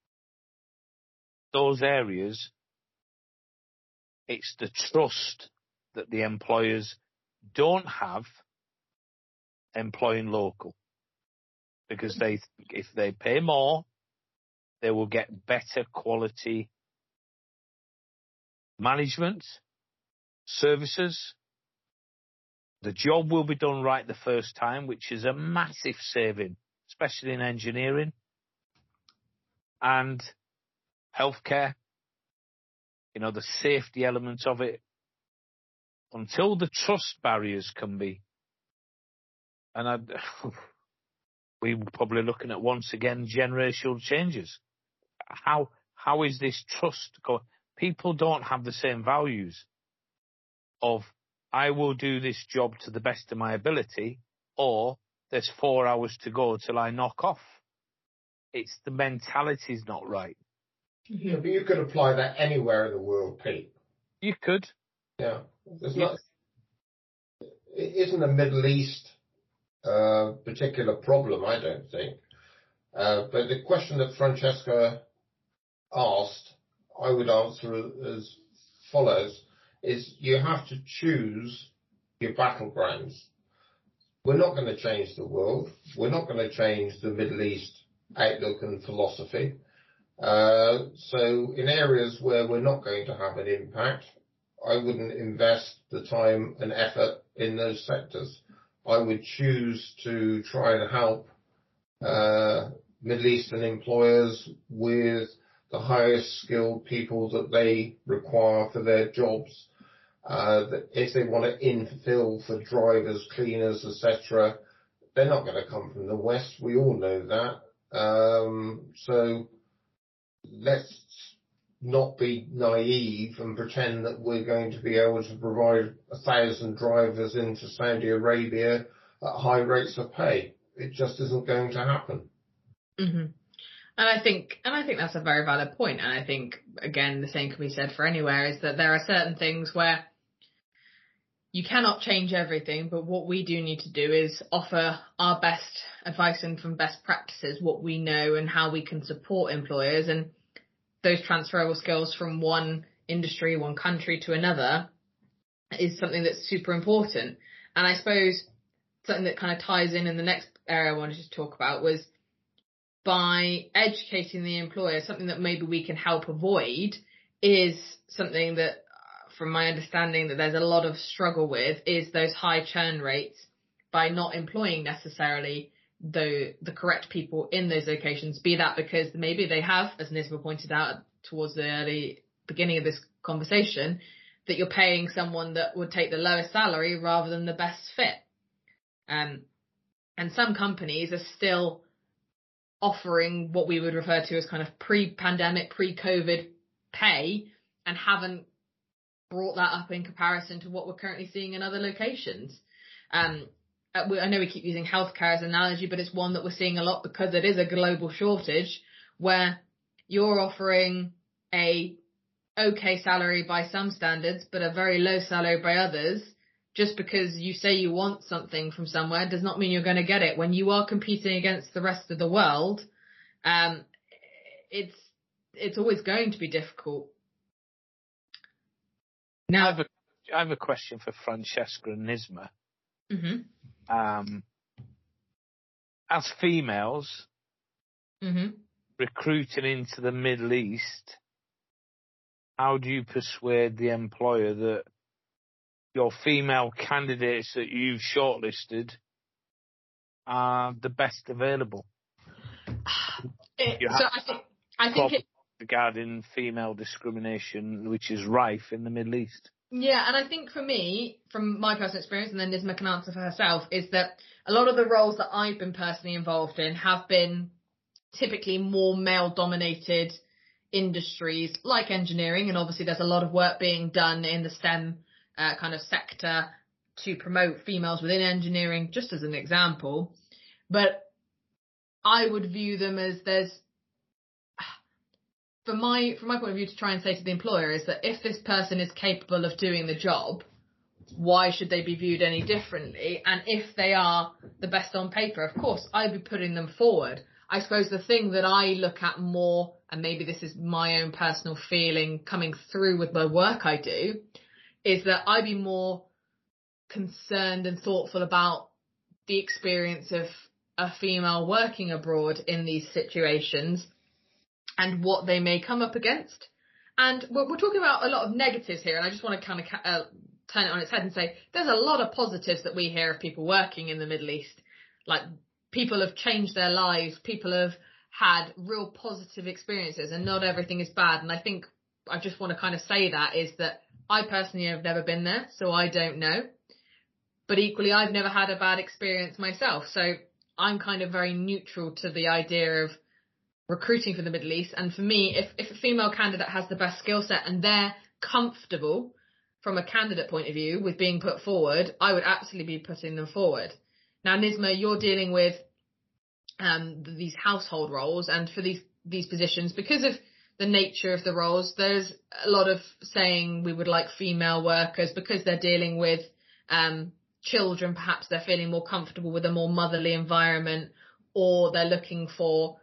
those areas, it's the trust that the employers don't have employing local. Because if they pay more, they will get better quality management, services, The job will be done right the first time, which is a massive saving, especially in engineering and healthcare. The safety elements of it. Until the trust barriers can be, and we're probably looking at, once again, generational changes. How is this trust going? People don't have the same values of, I will do this job to the best of my ability, or there's 4 hours to go till I knock off. It's the mentality's not right. Yeah, but you could apply that anywhere in the world, Pete. You could. Yeah. It isn't a Middle East particular problem, I don't think. But the question that Francesca asked, I would answer as follows, is you have to choose your battlegrounds. We're not going to change the world. We're not going to change the Middle East outlook and philosophy. So in areas where we're not going to have an impact, I wouldn't invest the time and effort in those sectors. I would choose to try and help Middle Eastern employers with the highest skilled people that they require for their jobs. That if they want to infill for drivers, cleaners, etc., they're not going to come from the West. We all know that. So let's not be naive and pretend that we're going to be able to provide 1,000 drivers into Saudi Arabia at high rates of pay. It just isn't going to happen. Mm-hmm. And I think that's a very valid point. And I think, again, the same can be said for anywhere, is that there are certain things where you cannot change everything, but what we do need to do is offer our best advice and from best practices, what we know and how we can support employers. And those transferable skills from one industry, one country to another is something that's super important. And I suppose something that kind of ties in the next area I wanted to talk about was, by educating the employer, something that maybe we can help avoid is something that, from my understanding, that there's a lot of struggle with, is those high churn rates by not employing necessarily the correct people in those locations, be that because maybe they have, as Nisma pointed out towards the early beginning of this conversation, that you're paying someone that would take the lowest salary rather than the best fit. And some companies are still offering what we would refer to as kind of pre-pandemic, pre-COVID pay, and haven't brought that up in comparison to what we're currently seeing in other locations. I know we keep using healthcare as an analogy, but it's one that we're seeing a lot because it is a global shortage, where you're offering a okay salary by some standards, but a very low salary by others. Just because you say you want something from somewhere does not mean you're going to get it. When you are competing against the rest of the world, it's always going to be difficult. Now, I have a question for Francesca and Nisma. Mm-hmm. As females, mm-hmm. recruiting into the Middle East, how do you persuade the employer that your female candidates that you've shortlisted are the best available? I think regarding female discrimination, which is rife in the Middle East. Yeah, and I think for me, from my personal experience, and then Nisma can answer for herself, is that a lot of the roles that I've been personally involved in have been typically more male-dominated industries, like engineering, and obviously there's a lot of work being done in the STEM kind of sector to promote females within engineering, just as an example. But I would view them as from my point of view, to try and say to the employer is that if this person is capable of doing the job, why should they be viewed any differently? And if they are the best on paper, of course, I'd be putting them forward. I suppose the thing that I look at more, and maybe this is my own personal feeling coming through with the work I do, is that I'd be more concerned and thoughtful about the experience of a female working abroad in these situations and what they may come up against. And we're talking about a lot of negatives here, and I just want to kind of turn it on its head and say there's a lot of positives that we hear of people working in the Middle East. Like, people have changed their lives, people have had real positive experiences, and not everything is bad. And I think I just want to kind of say that is that I personally have never been there, so I don't know. But equally, I've never had a bad experience myself. So I'm kind of very neutral to the idea of recruiting for the Middle East. And for me, if a female candidate has the best skill set and they're comfortable from a candidate point of view with being put forward, I would absolutely be putting them forward. Now, Nisma, you're dealing with these household roles, and for these positions, because of the nature of the roles, there's a lot of saying we would like female workers because they're dealing with children. Perhaps they're feeling more comfortable with a more motherly environment, or they're looking for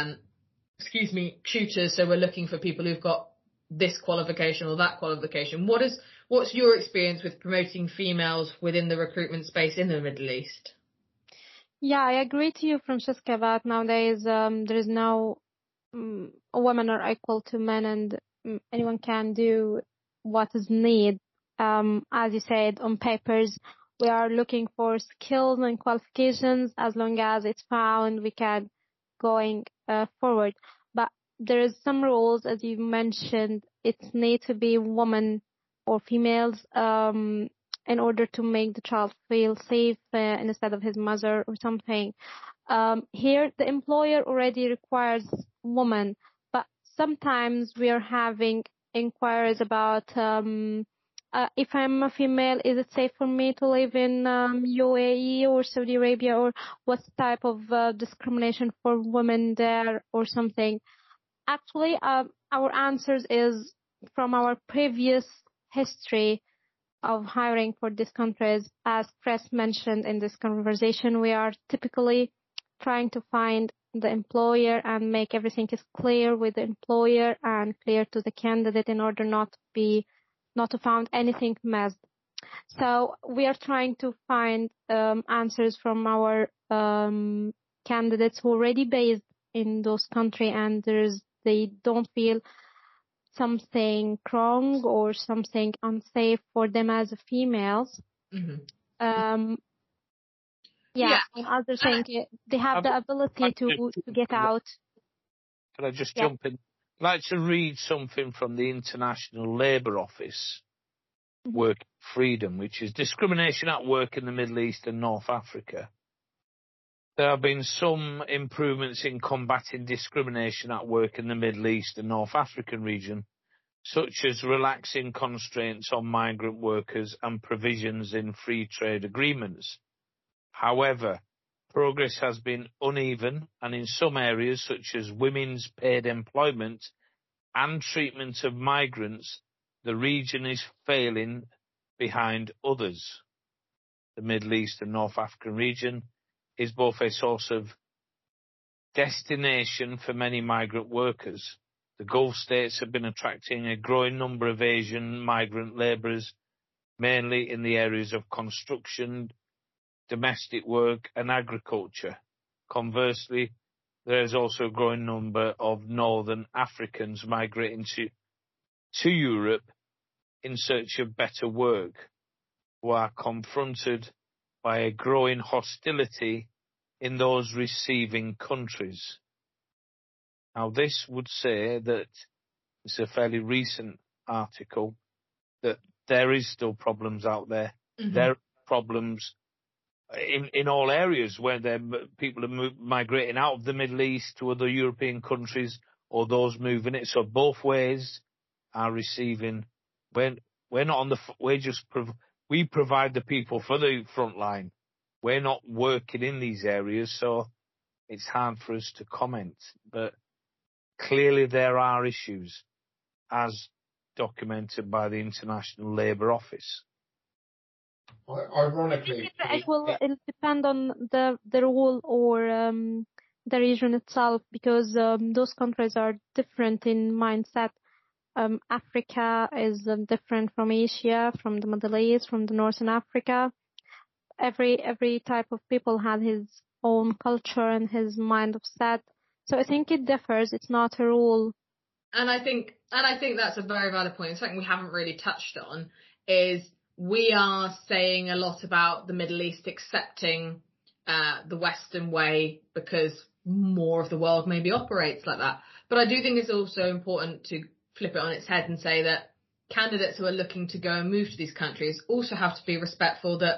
tutors. So we're looking for people who've got this qualification or that qualification. What's your experience with promoting females within the recruitment space in the Middle East? Yeah, I agree to you, Francesca, that nowadays there is no women are equal to men, and anyone can do what is needed. As you said, on papers, we are looking for skills and qualifications. As long as it's found, we can going forward. But there is some rules, as you mentioned, it need to be women or females in order to make the child feel safe instead of his mother or something. Here, the employer already requires women, but sometimes we are having inquiries about if I'm a female, is it safe for me to live in UAE or Saudi Arabia, or what type of discrimination for women there or something? Actually, our answers is from our previous history of hiring for these countries. As Chris mentioned in this conversation, we are typically trying to find the employer and make everything is clear with the employer and clear to the candidate in order not to find anything messed. So we are trying to find answers from our candidates who are already based in those countries, and they don't feel something wrong or something unsafe for them as females. Mm-hmm. Other thing, they have the ability to get out. Can I just jump in? I'd like to read something from the International Labour Office, Work Freedom, which is discrimination at work in the Middle East and North Africa. There have been some improvements in combating discrimination at work in the Middle East and North African region, such as relaxing constraints on migrant workers and provisions in free trade agreements. However, progress has been uneven, and in some areas, such as women's paid employment and treatment of migrants, the region is failing behind others. The Middle East and North African region is both a source of destination for many migrant workers. The Gulf states have been attracting a growing number of Asian migrant labourers, mainly in the areas of construction, domestic work and agriculture. Conversely, there is also a growing number of Northern Africans migrating to Europe in search of better work, who are confronted by a growing hostility in those receiving countries. Now, this would say that it's a fairly recent article, that there is still problems out there. Mm-hmm. There are problems in all areas where people are migrating out of the Middle East to other European countries, or those moving it. So both ways are receiving. We're not on we provide the people for the front line. We're not working in these areas, so it's hard for us to comment. But clearly there are issues, as documented by the International Labour Office. Ironically, it will depend on the rule or the region itself, because those countries are different in mindset. Africa is different from Asia, from the Middle East, from the Northern Africa. Every type of people has his own culture and his mind of set. So I think it differs. It's not a rule. And I think that's a very valid point. Something we haven't really touched on is we are saying a lot about the Middle East accepting the Western way because more of the world maybe operates like that. But I do think it's also important to flip it on its head and say that candidates who are looking to go and move to these countries also have to be respectful that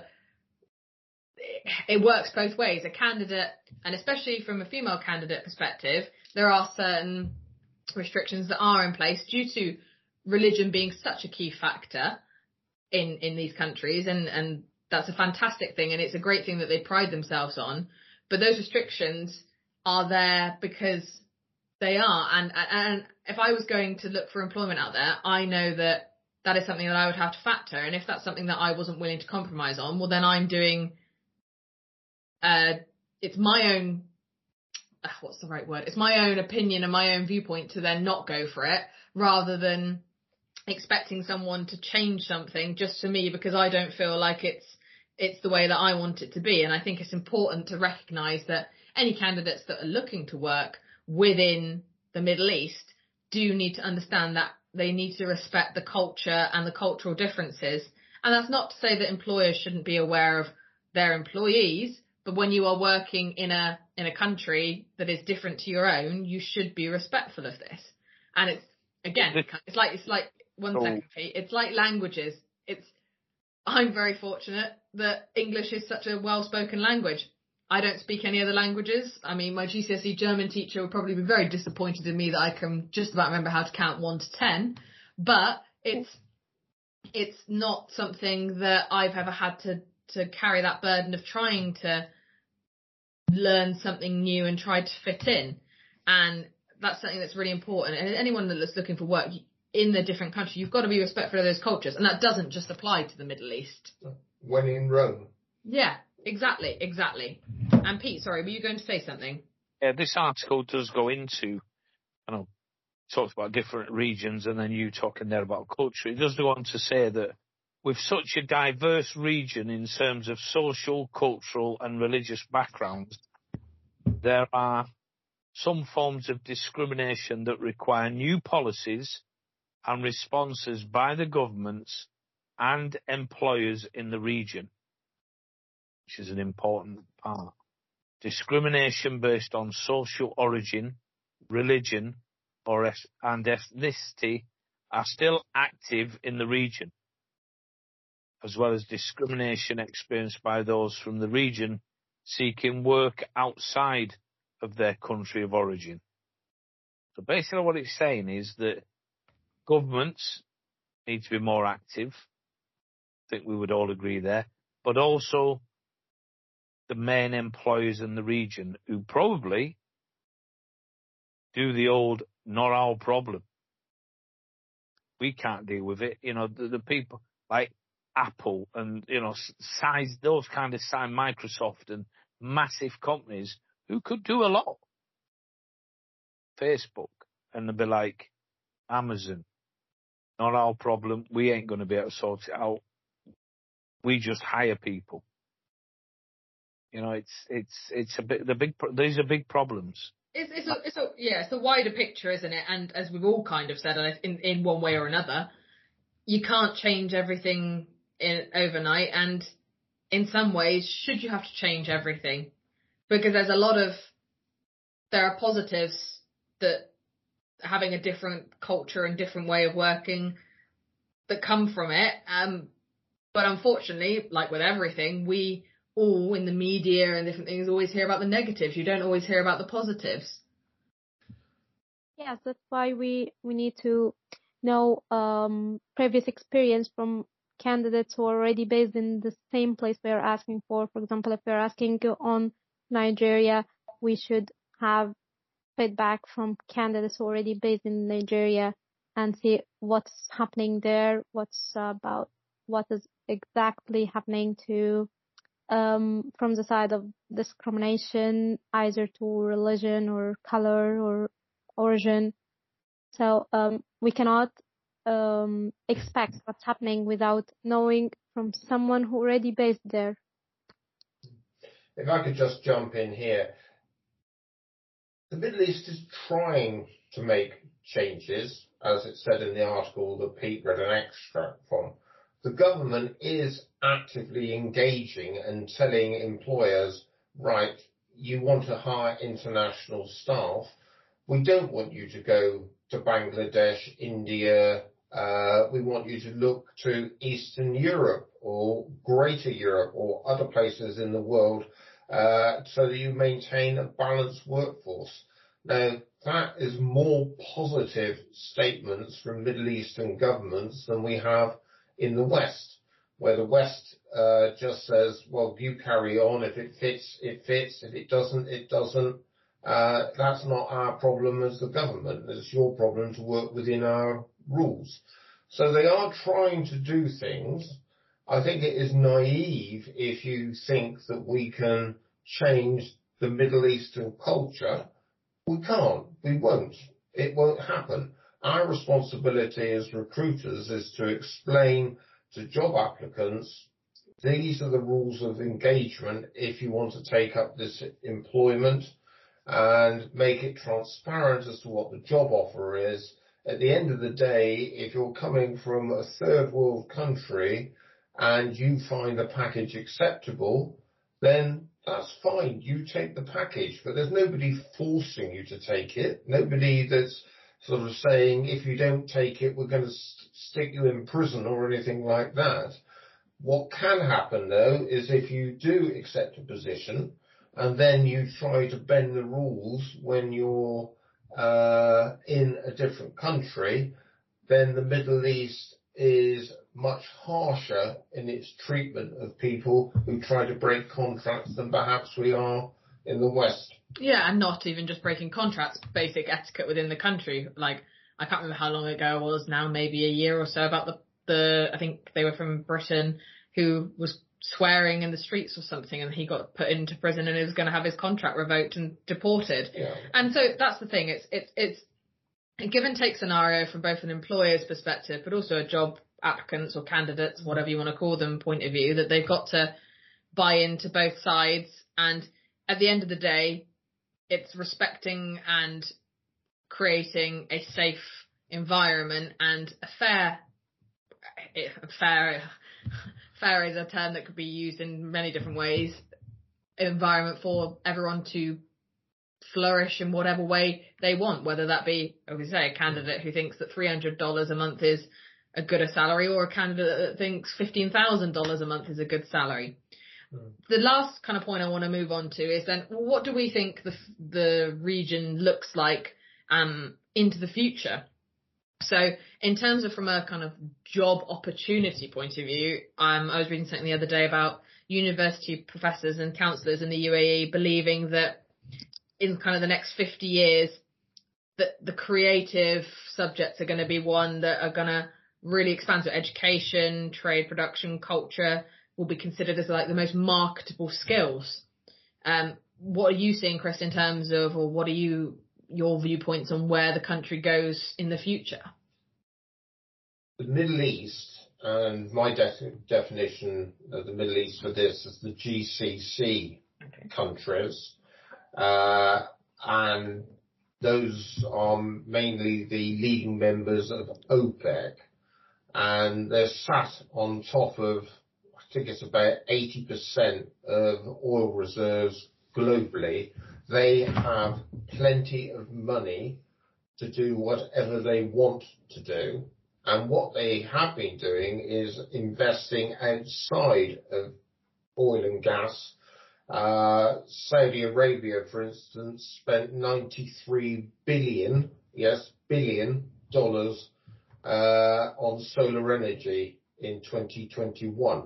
it works both ways. A candidate, and especially from a female candidate perspective, there are certain restrictions that are in place due to religion being such a key factor in these countries, and that's a fantastic thing, and it's a great thing that they pride themselves on. But those restrictions are there because they are, and if I was going to look for employment out there, I know that that is something that I would have to factor, and if that's something that I wasn't willing to compromise on, well then I'm doing it's my own what's the right word? It's my own opinion and my own viewpoint to then not go for it, rather than expecting someone to change something just for me because I don't feel like it's the way that I want it to be. And I think it's important to recognise that any candidates that are looking to work within the Middle East do need to understand that they need to respect the culture and the cultural differences. And that's not to say that employers shouldn't be aware of their employees, but when you are working in a country that is different to your own, you should be respectful of this. And it's like 1 second, Pete. It's like languages. I'm very fortunate that English is such a well-spoken language. I don't speak any other languages. I mean, my GCSE German teacher would probably be very disappointed in me that I can just about remember how to count 1 to 10. But it's not something that I've ever had to carry that burden of trying to learn something new and try to fit in. And that's something that's really important. And anyone that's looking for work in the different country, you've got to be respectful of those cultures. And that doesn't just apply to the Middle East. When in Rome. Yeah, exactly. And Pete, sorry, were you going to say something? Yeah, this article does go into, talks about different regions, and then you talking there about culture. It does go on to say that with such a diverse region in terms of social, cultural and religious backgrounds, there are some forms of discrimination that require new policies and responses by the governments and employers in the region, which is an important part. Discrimination based on social origin, religion, and ethnicity are still active in the region, as well as discrimination experienced by those from the region seeking work outside of their country of origin. So basically what it's saying is that governments need to be more active. I think we would all agree there. But also the main employers in the region who probably do the old, not our problem. We can't deal with it. The people like Apple and, those kind of size, Microsoft and massive companies who could do a lot. Facebook, and they'll be like, Amazon, not our problem. We ain't going to be able to sort it out. We just hire people. It's a bit, these are big problems. It's a wider picture, isn't it? And as we've all kind of said, in one way or another, you can't change everything overnight. And in some ways, should you have to change everything? Because there are positives that having a different culture and different way of working that come from it. But unfortunately, like with everything, we all in the media and different things always hear about the negatives. You don't always hear about the positives. Yes, that's why we need to know previous experience from candidates who are already based in the same place we are asking for. For example, if we're asking on Nigeria, we should have feedback from candidates who are already based in Nigeria and see what's happening there, what is exactly happening to from the side of discrimination, either to religion or color or origin. So we cannot expect what's happening without knowing from someone who already based there. If I could just jump in here. The Middle East is trying to make changes, as it said in the article that Pete read an extract from. the government is actively engaging and telling employers, right, you want to hire international staff. We don't want you to go to Bangladesh, India. We want you to look to Eastern Europe or Greater Europe or other places in the world so that you maintain a balanced workforce. Now, that is more positive statements from Middle Eastern governments than we have in the West, where the West just says, well, you carry on. If it fits, it fits. If it doesn't, it doesn't. That's not our problem as the government. It's your problem to work within our rules. So they are trying to do things. I think it is naive if you think that we can change the Middle Eastern culture. We can't. We won't. It won't happen. Our responsibility as recruiters is to explain to job applicants, these are the rules of engagement if you want to take up this employment, and make it transparent as to what the job offer is. At the end of the day, if you're coming from a third world country and you find the package acceptable, then that's fine. You take the package, but there's nobody forcing you to take it. Nobody that's sort of saying, if you don't take it, we're going to stick you in prison or anything like that. What can happen, though, is if you do accept a position and then you try to bend the rules when you're in a different country, then the Middle East is much harsher in its treatment of people who try to break contracts than perhaps we are in the West. Yeah, and not even just breaking contracts, basic etiquette within the country. Like, I can't remember how long ago it was now, maybe a year or so, about the I think they were from Britain, who was swearing in the streets or something, and he got put into prison and is going to have his contract revoked and deported. Yeah. And so that's the thing. It's a give and take scenario from both an employer's perspective, but also a job applicants or candidates, whatever you want to call them, point of view, that they've got to buy into both sides. And at the end of the day, it's respecting and creating a safe environment and a fair is a term that could be used in many different ways, environment for everyone to flourish in whatever way they want, whether that be, as we say, a candidate who thinks that $300 a month is a good salary, or a candidate that thinks $15,000 a month is a good salary. The last kind of point I want to move on to is then, what do we think the region looks like into the future? So in terms of from a kind of job opportunity point of view, I was reading something the other day about university professors and counsellors in the UAE believing that in kind of the next 50 years, that the creative subjects are going to be one that are going to really expand. So education, trade, production, culture will be considered as like the most marketable skills. What are you seeing, Chris, in terms of, or what are your viewpoints on where the country goes in the future? The Middle East, and my definition of the Middle East for this is the GCC countries, and those are mainly the leading members of OPEC, and they're sat on top of, I think it's about 80% of oil reserves globally. They have plenty of money to do whatever they want to do. And what they have been doing is investing outside of oil and gas. Saudi Arabia, for instance, spent $93 billion on solar energy in 2021.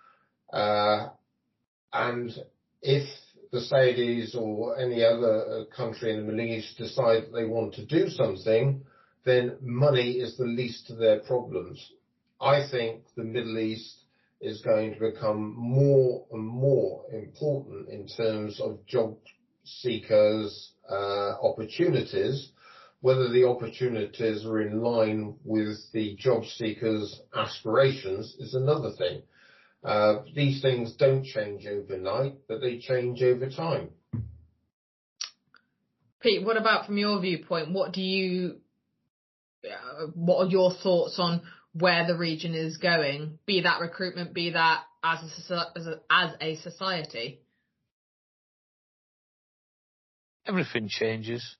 And if the Saudis or any other country in the Middle East decide that they want to do something, then money is the least of their problems. I think the Middle East is going to become more and more important in terms of job seekers' opportunities. Whether the opportunities are in line with the job seekers' aspirations is another thing. These things don't change overnight, but they change over time. Pete, what about from your viewpoint? What are your thoughts on where the region is going, be that recruitment, be that as a society? Everything changes.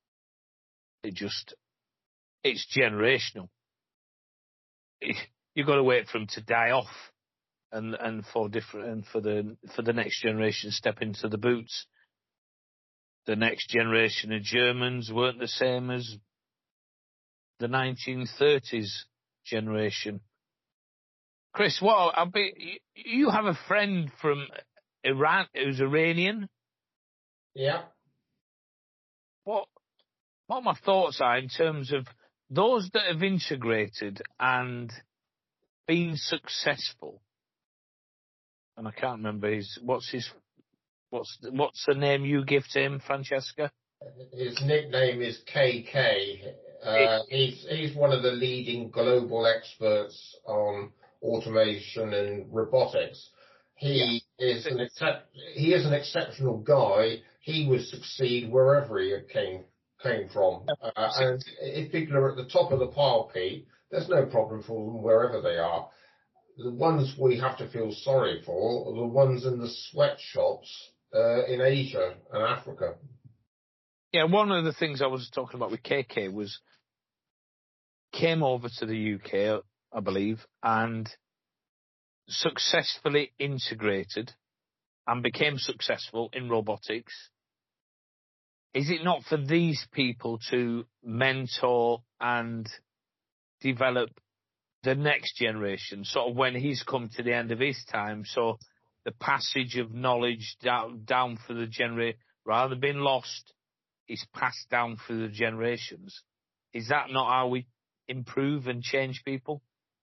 It's generational. You've got to wait for them to die off, and for the next generation to step into the boots. The next generation of Germans weren't the same as the 1930s generation. Chris, you have a friend from Iran who's Iranian? Yeah. What my thoughts are in terms of those that have integrated and been successful, and I can't remember what's the name you give to him, Francesca? His nickname is KK. He's one of the leading global experts on automation and robotics. He is an exceptional guy. He would succeed wherever he came from. And if people are at the top of the pile, Pete, there's no problem for them wherever they are. The ones we have to feel sorry for are the ones in the sweatshops in Asia and Africa. Yeah, one of the things I was talking about with KK was came over to the UK, I believe, and successfully integrated and became successful in robotics. Is it not for these people to mentor and develop the next generation, sort of when he's come to the end of his time, so the passage of knowledge down for the generation, rather than being lost, is passed down through the generations? Is that not how we improve and change people?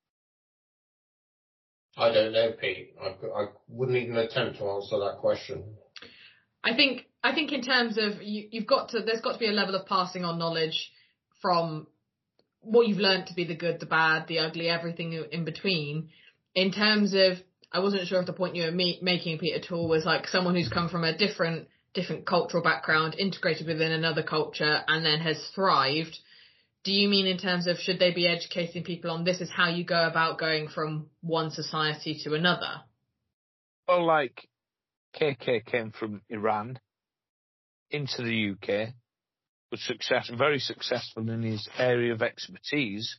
I don't know, Pete. I wouldn't even attempt to answer that question. I think in terms of there's got to be a level of passing on knowledge from what you've learned to be the good, the bad, the ugly, everything in between. In terms of, I wasn't sure if the point you were making, Pete, at all was like someone who's come from a different cultural background, integrated within another culture, and then has thrived. Do you mean in terms of should they be educating people on this is how you go about going from one society to another? Well, like KK came from Iran into the UK, was very successful in his area of expertise.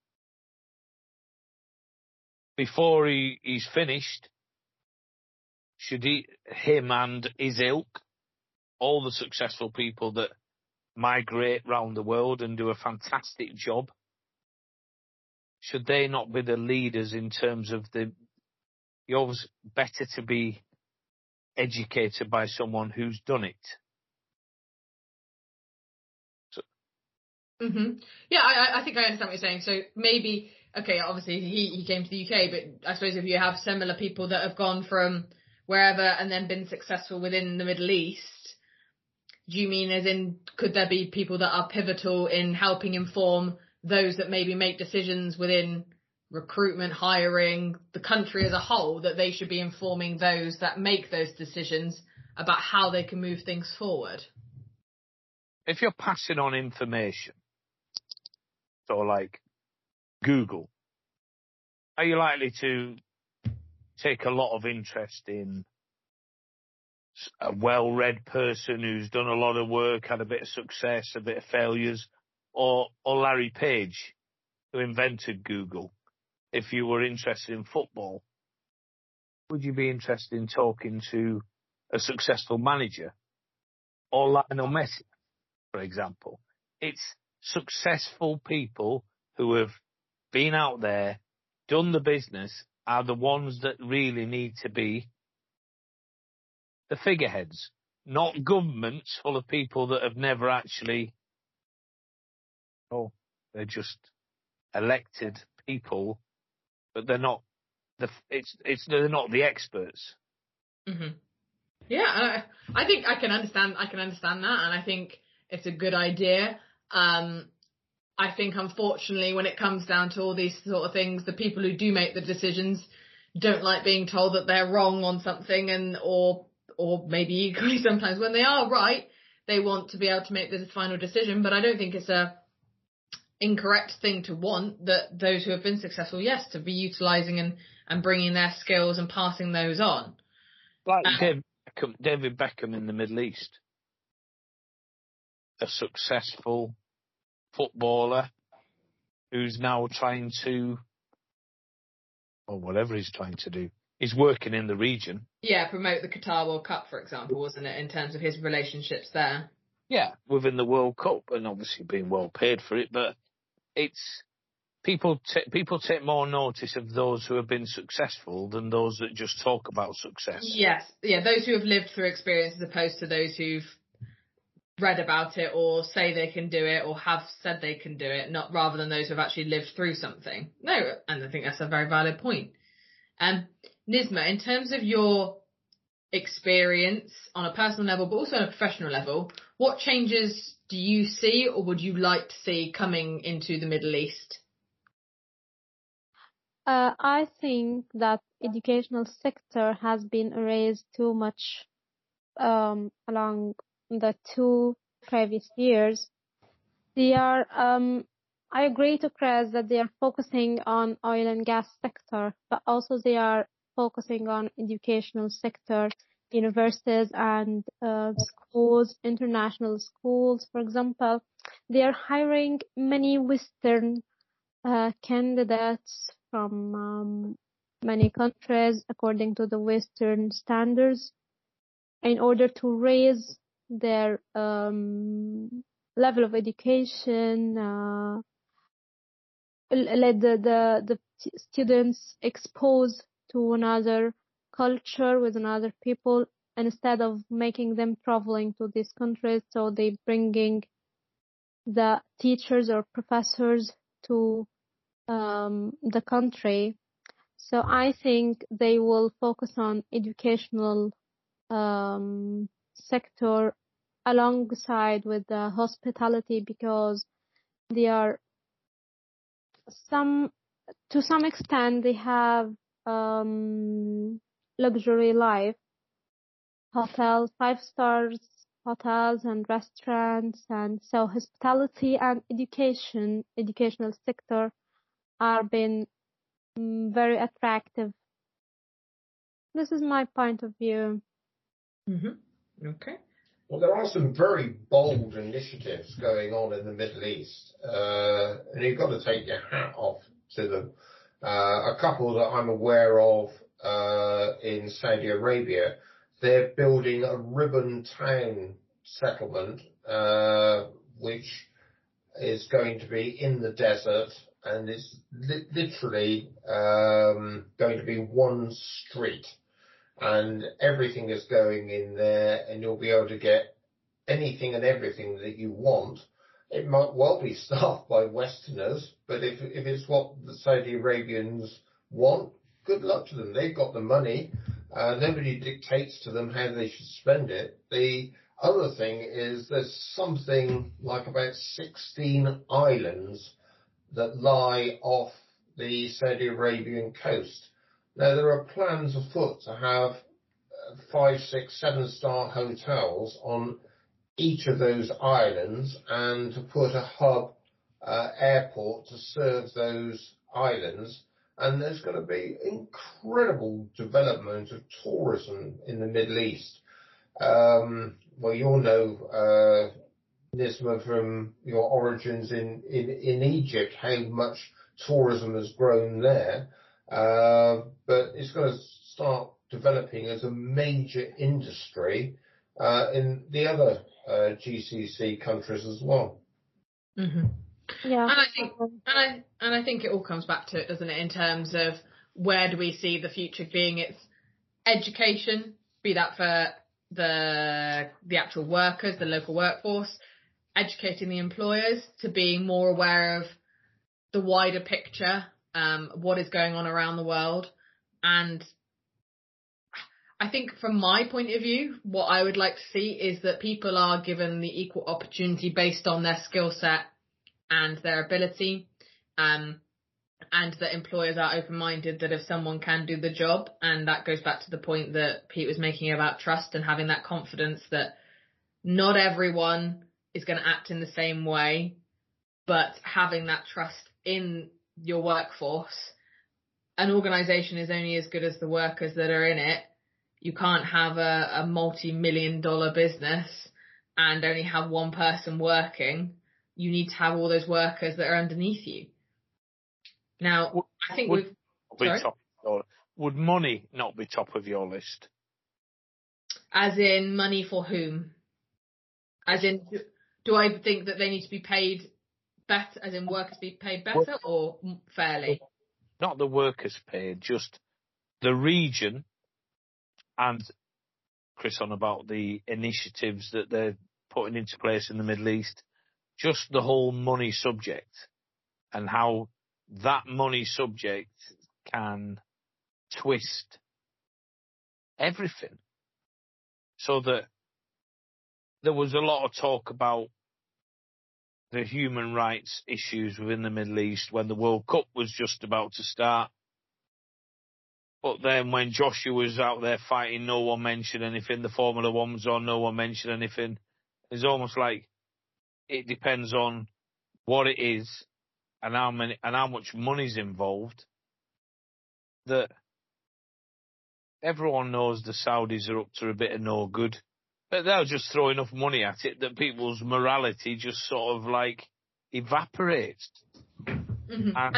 Before he's finished, should him and his ilk, all the successful people that migrate round the world and do a fantastic job, should they not be the leaders in terms of you're always better to be educated by someone who's done it? Mm-hmm. Yeah, I think I understand what you're saying. So maybe, okay, obviously he came to the UK, but I suppose if you have similar people that have gone from wherever and then been successful within the Middle East, do you mean as in could there be people that are pivotal in helping inform those that maybe make decisions within recruitment, hiring, the country as a whole, that they should be informing those that make those decisions about how they can move things forward? If you're passing on information, so like Google, are you likely to take a lot of interest in a well-read person who's done a lot of work, had a bit of success, a bit of failures, or Larry Page, who invented Google? If you were interested in football, would you be interested in talking to a successful manager or Lionel Messi, for example? It's successful people who have been out there, done the business, are the ones that really need to be the figureheads, not governments full of people that have never actually, they're just elected people, but they're not they're not the experts. Mm-hmm. Yeah, I think I can understand that, and I think it's a good idea. I think, unfortunately, when it comes down to all these sort of things, the people who do make the decisions don't like being told that they're wrong on something, or maybe equally sometimes when they are right, they want to be able to make this final decision. But I don't think it's incorrect thing to want that those who have been successful, yes, to be utilising and bringing their skills and passing those on. Like David Beckham in the Middle East, a successful footballer who's now trying to, or whatever he's trying to do, he's working in the region. Yeah, promote the Qatar World Cup, for example, wasn't it, in terms of his relationships there? Yeah, within the World Cup, and obviously being well paid for it, but it's people take more notice of those who have been successful than those that just talk about success. Yes, yeah, those who have lived through experience as opposed to those who've read about it or say they can do it or have said they can do it, not rather than those who have actually lived through something. No, and I think that's a very valid point. Nisma, in terms of your experience on a personal level, but also on a professional level, what changes do you see or would you like to see coming into the Middle East? I think that educational sector has been erased too much along the 2 previous years. I agree to Chris that they are focusing on oil and gas sector, but also they are focusing on educational sector, universities and schools, international schools, for example. They are hiring many Western candidates from many countries according to the Western standards in order to raise their level of education, let the students expose to another culture with another people instead of making them traveling to these countries. So they bringing the teachers or professors to the country. So I think they will focus on educational sector alongside with the hospitality, because they are to some extent they have luxury life, hotels, 5 stars hotels and restaurants, and so hospitality and educational sector are been very attractive. This is my point of view. Mm-hmm. Okay. Well, there are some very bold initiatives going on in the Middle East, and you've got to take your hat off to them. A couple that I'm aware of in Saudi Arabia, they're building a ribbon town settlement, which is going to be in the desert, and it's literally going to be one street. And everything is going in there, and you'll be able to get anything and everything that you want. It might well be staffed by Westerners, but if it's what the Saudi Arabians want, good luck to them. They've got the money. Nobody dictates to them how they should spend it. The other thing is there's something like about 16 islands that lie off the Saudi Arabian coast. Now, there are plans afoot to have 5, 6, 7-star hotels on each of those islands and to put a hub airport to serve those islands. And there's going to be incredible development of tourism in the Middle East. Well, you'll know, Nisma, from your origins in Egypt, how much tourism has grown there. But it's going to start developing as a major industry in the other GCC countries as well. Mm-hmm. Yeah, and I think it all comes back to it, doesn't it? In terms of where do we see the future being? It's education, be that for the actual workers, the local workforce, educating the employers to be more aware of the wider picture. What is going on around the world. And I think from my point of view, what I would like to see is that people are given the equal opportunity based on their skill set and their ability, and that employers are open-minded that if someone can do the job, and that goes back to the point that Pete was making about trust and having that confidence that not everyone is going to act in the same way, but having that trust in your workforce. An organisation is only as good as the workers that are in it. You can't have a multi-million-dollar business and only have one person working. You need to have all those workers that are underneath you. Now, I think would money not be top of your list? As in money for whom? As in, do I think that they need to be paid better, as in workers be paid better or fairly? Not the workers paid, just the region, and Chris on about the initiatives that they're putting into place in the Middle East, just the whole money subject and how that money subject can twist everything. So that there was a lot of talk about the human rights issues within the Middle East when the World Cup was just about to start. But then when Joshua was out there fighting, no one mentioned anything. The Formula One was on, no one mentioned anything. It's almost like it depends on what it is and how much money's involved. That everyone knows the Saudis are up to a bit of no good. But they'll just throw enough money at it that people's morality just sort of like evaporates. Mm-hmm. And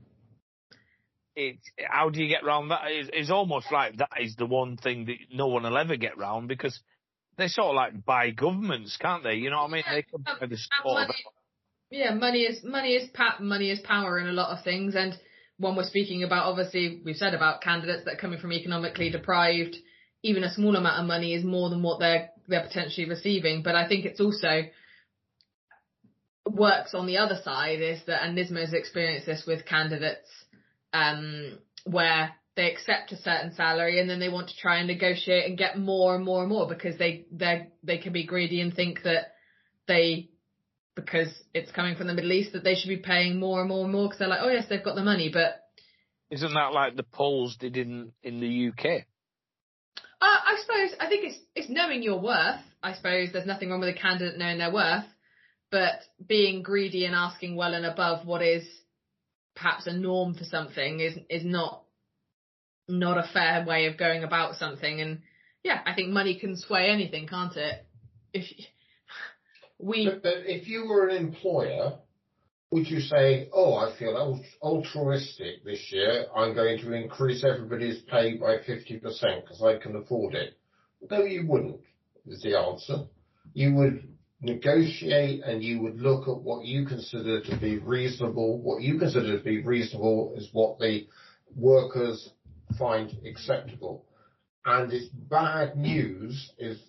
how do you get around that? It's almost like that is the one thing that no one will ever get round, because they sort of like buy governments, can't they? You know what I mean? They can buy the support. Money is power in a lot of things. And when we're speaking about, obviously, we've said about candidates that are coming from economically deprived, even a small amount of money is more than what they're potentially receiving. But I think it's also works on the other side, is that, and NISMO's experienced this with candidates, where they accept a certain salary and then they want to try and negotiate and get more and more and more, because they can be greedy and think that because it's coming from the Middle East, that they should be paying more and more and more, because they're like, oh yes, they've got the money. But isn't that like the Poles did in the UK? I think it's knowing your worth. I suppose there's nothing wrong with a candidate knowing their worth, but being greedy and asking well and above what is perhaps a norm for something is not a fair way of going about something. And yeah, I think money can sway anything, can't it? But if you were an employer, would you say, oh, I feel altruistic this year, I'm going to increase everybody's pay by 50% because I can afford it? No, you wouldn't, is the answer. You would negotiate and you would look at what you consider to be reasonable. What you consider to be reasonable is what the workers find acceptable. And it's bad news if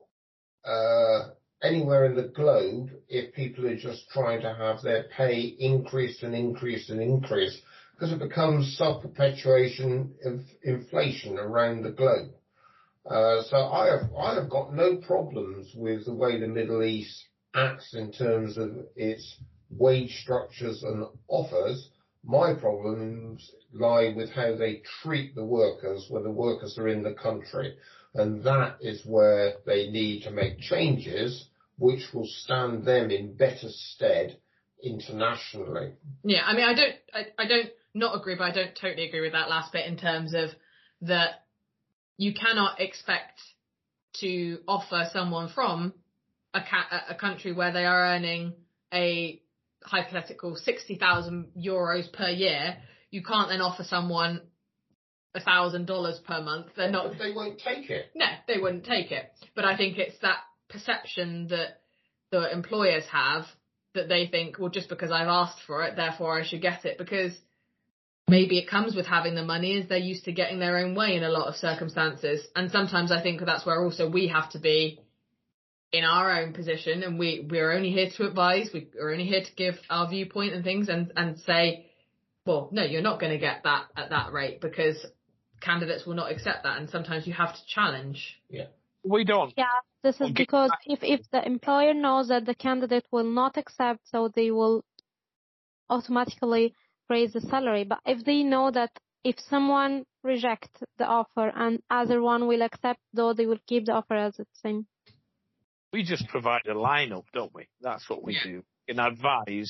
anywhere in the globe if people are just trying to have their pay increased and increased and increased, because it becomes self-perpetuation of inflation around the globe. So I have got no problems with the way the Middle East acts in terms of its wage structures and offers. My problems lie with how they treat the workers when the workers are in the country. And that is where they need to make changes which will stand them in better stead internationally. Yeah, I mean, I don't not agree, but I don't totally agree with that last bit in terms of that you cannot expect to offer someone from a country where they are earning a hypothetical 60,000 euros per year. You can't then offer someone $1,000 per month. They're not. But they won't take it. No, they wouldn't take it. But I think it's that perception that the employers have, that they think, well, just because I've asked for it, therefore I should get it. Because maybe it comes with having the money, is they're used to getting their own way in a lot of circumstances. And sometimes I think that's where also we have to be in our own position, and we're only here to advise, we're only here to give our viewpoint and things, and say, well, no, you're not going to get that at that rate, because candidates will not accept that, and sometimes you have to challenge. Yeah. We don't. Yeah, this is because if the employer knows that the candidate will not accept, so they will automatically raise the salary. But if they know that if someone rejects the offer and other one will accept, though, they will keep the offer as it's same. We just provide a lineup, don't we? That's what we do. We can advise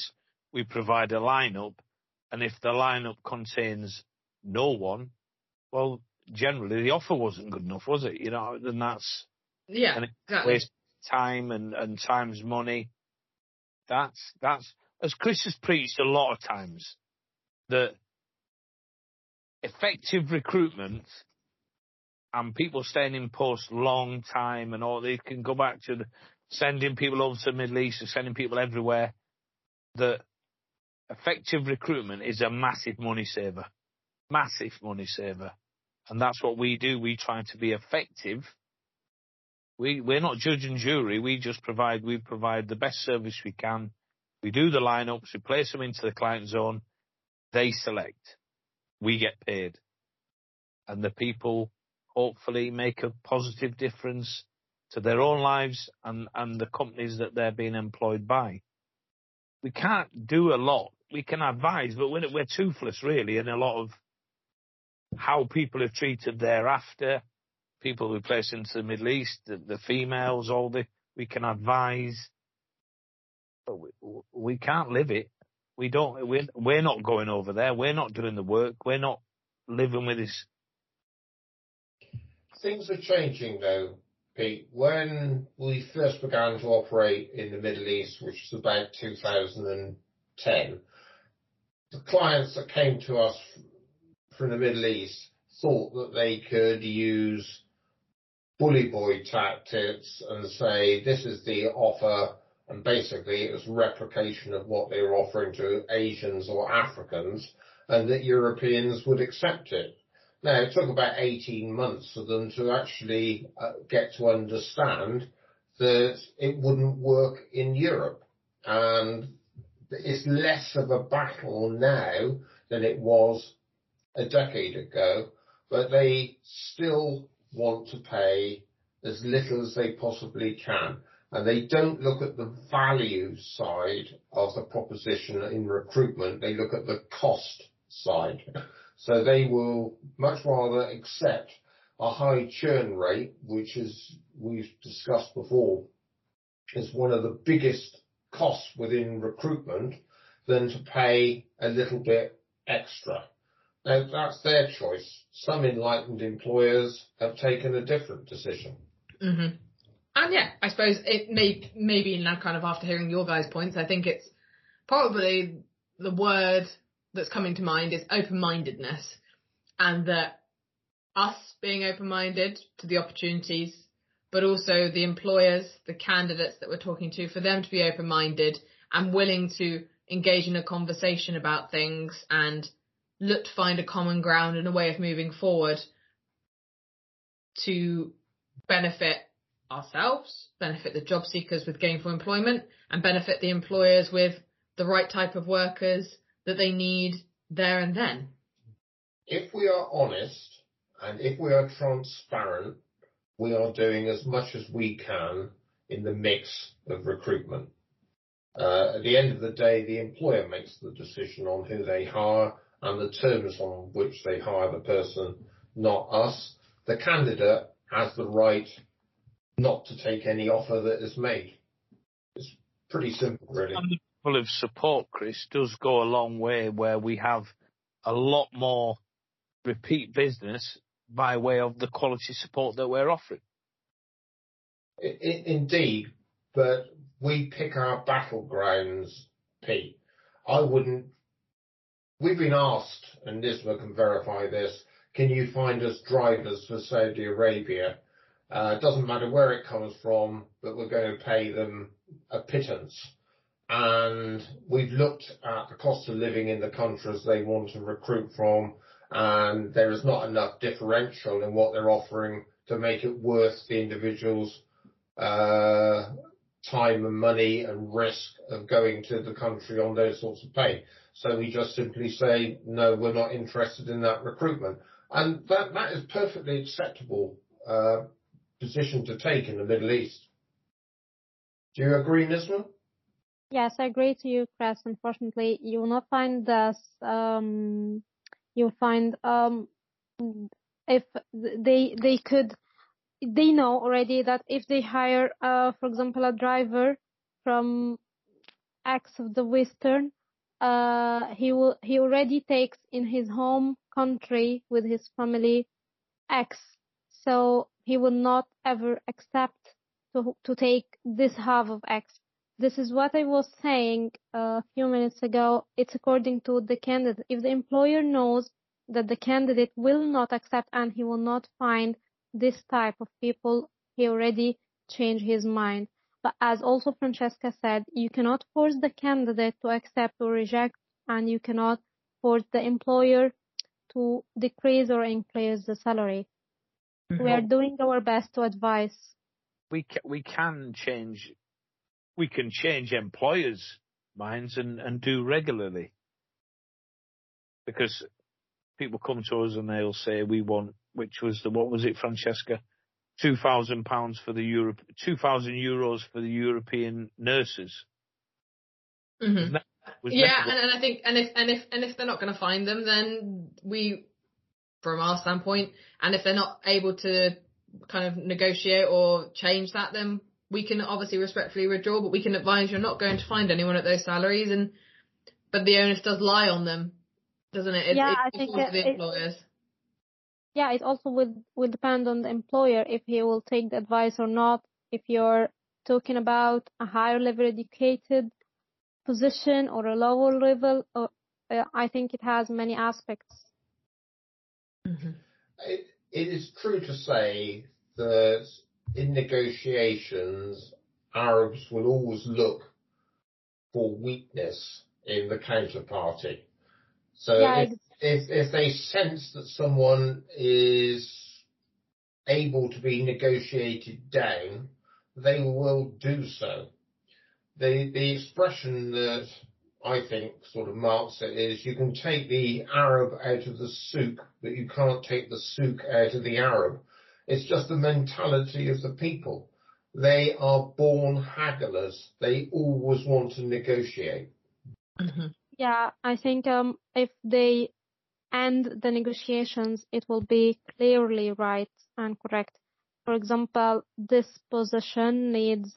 we provide a lineup, and if the lineup contains no one, well, generally the offer wasn't good enough, was it? You know, then that's exactly. Waste time and time's money. That's as Chris has preached a lot of times, that effective recruitment and people staying in post long time and all, they can go back to sending people over to the Middle East and sending people everywhere. That effective recruitment is a massive money saver. Massive money saver. And that's what we do. We try to be effective. We're not judge and jury. We provide the best service we can. We do the lineups. We place them into the client zone. They select. We get paid. And the people hopefully make a positive difference to their own lives and the companies that they're being employed by. We can't do a lot. We can advise, but we're toothless, really, in a lot of how people are treated thereafter. People we place into the Middle East, the females, we can advise, but we can't live it. We're not going over there. We're not doing the work. We're not living with this. Things are changing though, Pete. When we first began to operate in the Middle East, which was about 2010, the clients that came to us from the Middle East thought that they could use bully boy tactics and say, this is the offer, and basically it was a replication of what they were offering to Asians or Africans, and that Europeans would accept it. Now, it took about 18 months for them to actually get to understand that it wouldn't work in Europe. And it's less of a battle now than it was a decade ago, but they still want to pay as little as they possibly can. And they don't look at the value side of the proposition in recruitment. They look at the cost side. So they will much rather accept a high churn rate, which, as we've discussed before, is one of the biggest costs within recruitment, than to pay a little bit extra. Now, that's their choice. Some enlightened employers have taken a different decision. Mm-hmm. And yeah, I suppose it maybe now, kind of after hearing your guys' points, I think it's probably the word that's coming to mind is open-mindedness, and that us being open-minded to the opportunities, but also the employers, the candidates that we're talking to, for them to be open-minded and willing to engage in a conversation about things and look to find a common ground and a way of moving forward to benefit ourselves, benefit the job seekers with gainful employment, and benefit the employers with the right type of workers that they need there and then. If we are honest and if we are transparent, we are doing as much as we can in the mix of recruitment. At the end of the day, the employer makes the decision on who they hire and the terms on which they hire the person, not us. The candidate has the right not to take any offer that is made. It's pretty simple, really. And the level of support, Chris, does go a long way, where we have a lot more repeat business by way of the quality support that we're offering. Indeed, but we pick our battlegrounds, Pete. We've been asked, and Nisma can verify this, can you find us drivers for Saudi Arabia? It doesn't matter where it comes from, but we're going to pay them a pittance. And we've looked at the cost of living in the countries they want to recruit from, and there is not enough differential in what they're offering to make it worth the individual's time and money and risk of going to the country on those sorts of pay. So we just simply say, no, we're not interested in that recruitment. And that is perfectly acceptable position to take in the Middle East. Do you agree, Nisma? Yes, I agree to you, Chris. Unfortunately, you will not find this. You'll find if they know already that if they hire, for example, a driver from X of the Western, he already takes in his home country with his family X, so he will not ever accept to take this half of X. This is what I was saying a few minutes ago. It's according to the candidate. If the employer knows that the candidate will not accept and he will not find this type of people, he already changed his mind. But as also Francesca said, you cannot force the candidate to accept or reject, and you cannot force the employer to decrease or increase the salary. Mm-hmm. We are doing our best to advise. We can change employers' minds and do regularly, because people come to us and they'll say we want, what was it, Francesca? £2,000 for the €2,000 for the European nurses. Mm-hmm. And I think, and if they're not going to find them, then we, from our standpoint, and if they're not able to kind of negotiate or change that, then we can obviously respectfully withdraw. But we can advise you're not going to find anyone at those salaries, but the onus does lie on them, doesn't it? I think the employers. It also will depend on the employer if he will take the advice or not. If you're talking about a higher level educated position or a lower level, I think it has many aspects. Mm-hmm. It is true to say that in negotiations, Arabs will always look for weakness in the counterparty. So if they sense that someone is able to be negotiated down, they will do so. The expression that I think sort of marks it is, you can take the Arab out of the souk, but you can't take the souk out of the Arab. It's just the mentality of the people. They are born hagglers. They always want to negotiate. Mm-hmm. Yeah, I think if they end the negotiations, it will be clearly right and correct. For example, this position needs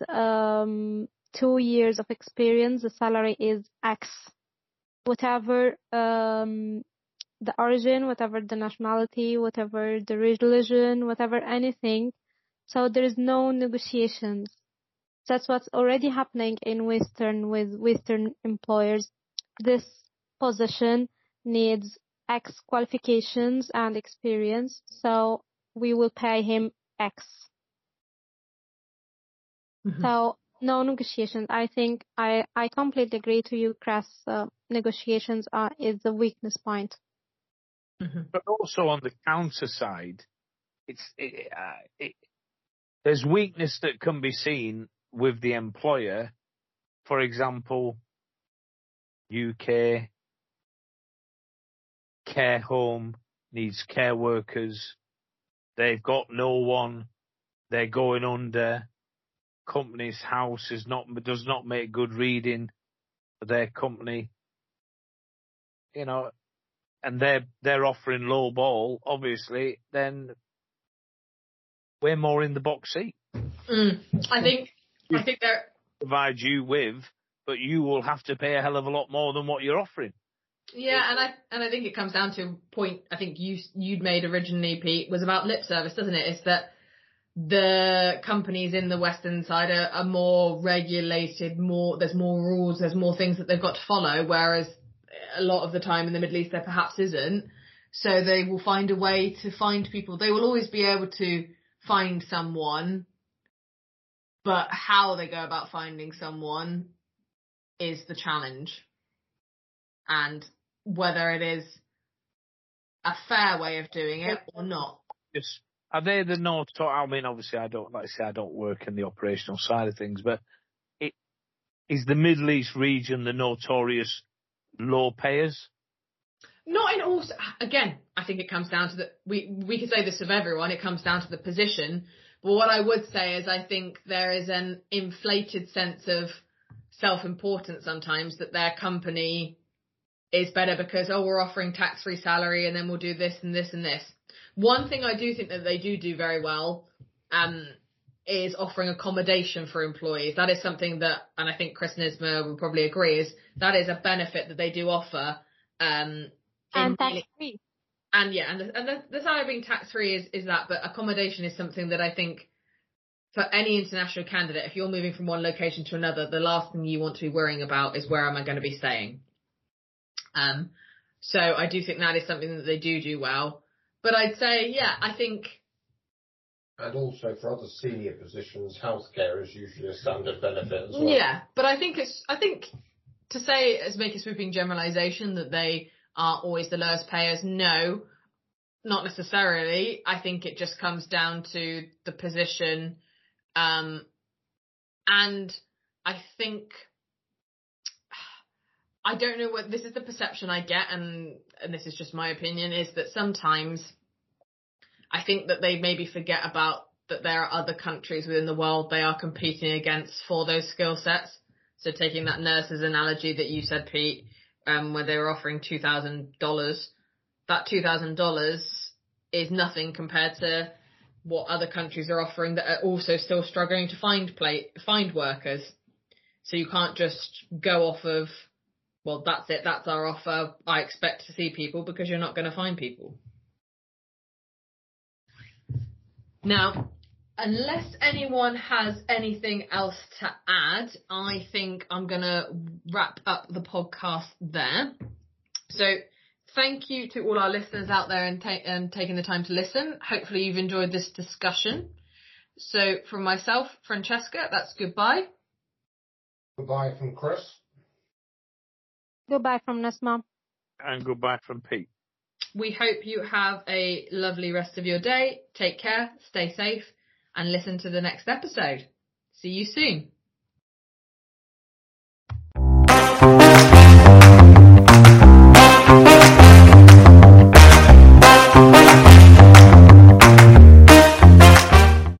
2 years of experience. The salary is X. Whatever the origin, whatever the nationality, whatever the religion, whatever anything. So there is no negotiations. That's what's already happening in with Western employers. This position needs X qualifications and experience, so we will pay him X. Mm-hmm. So no negotiations. I think I completely agree to you, Chris. Negotiations is the weakness point. Mm-hmm. But also on the counter side, there's weakness that can be seen with the employer. For example, UK care home needs care workers. They've got no one. They're going under. Company's house does not make good reading for their company. And they're offering low ball, obviously, then we're more in the box seat. I think they're provide you with, but you will have to pay a hell of a lot more than what you're offering. Yeah, and I think it comes down to a point I think you'd made originally, Pete, was about lip service, doesn't it? It's that the companies in the Western side are more regulated, there's more rules, there's more things that they've got to follow, whereas a lot of the time in the Middle East there perhaps isn't. So they will find a way to find people. They will always be able to find someone, but how they go about finding someone is the challenge. And whether it is a fair way of doing it or not. Are they the I mean, obviously, I don't work in the operational side of things, but is the Middle East region the notorious low payers? Not in all. Again, I think it comes down to we could say this of everyone. It comes down to the position. But what I would say is I think there is an inflated sense of self-importance sometimes that their company is better because, we're offering tax-free salary and then we'll do this and this and this. One thing I do think that they do very well, is offering accommodation for employees. That is something that, and I think Chris Nisma will probably agree, is that is a benefit that they do offer. And tax-free. And the salary being tax-free is that, but accommodation is something that I think for any international candidate, if you're moving from one location to another, the last thing you want to be worrying about is where am I going to be staying. So I do think that is something that they do well. But I'd say, I think. And also for other senior positions, healthcare is usually a standard benefit as well. Yeah, but I think to say as make a sweeping generalisation that they are always the lowest payers, no, not necessarily. I think it just comes down to the position. And I think, I don't know what, this is the perception I get, and this is just my opinion, is that sometimes I think that they maybe forget about that there are other countries within the world they are competing against for those skill sets. So taking that nurses analogy that you said, Pete, where they were offering $2,000, that $2,000 is nothing compared to what other countries are offering that are also still struggling to find workers. So you can't just go off of, well, that's it, that's our offer, I expect to see people, because you're not going to find people. Now, unless anyone has anything else to add, I think I'm going to wrap up the podcast there. So thank you to all our listeners out there and taking the time to listen. Hopefully you've enjoyed this discussion. So from myself, Francesca, that's goodbye. Goodbye from Chris. Goodbye from Nisma. And goodbye from Pete. We hope you have a lovely rest of your day. Take care, stay safe, and listen to the next episode. See you soon.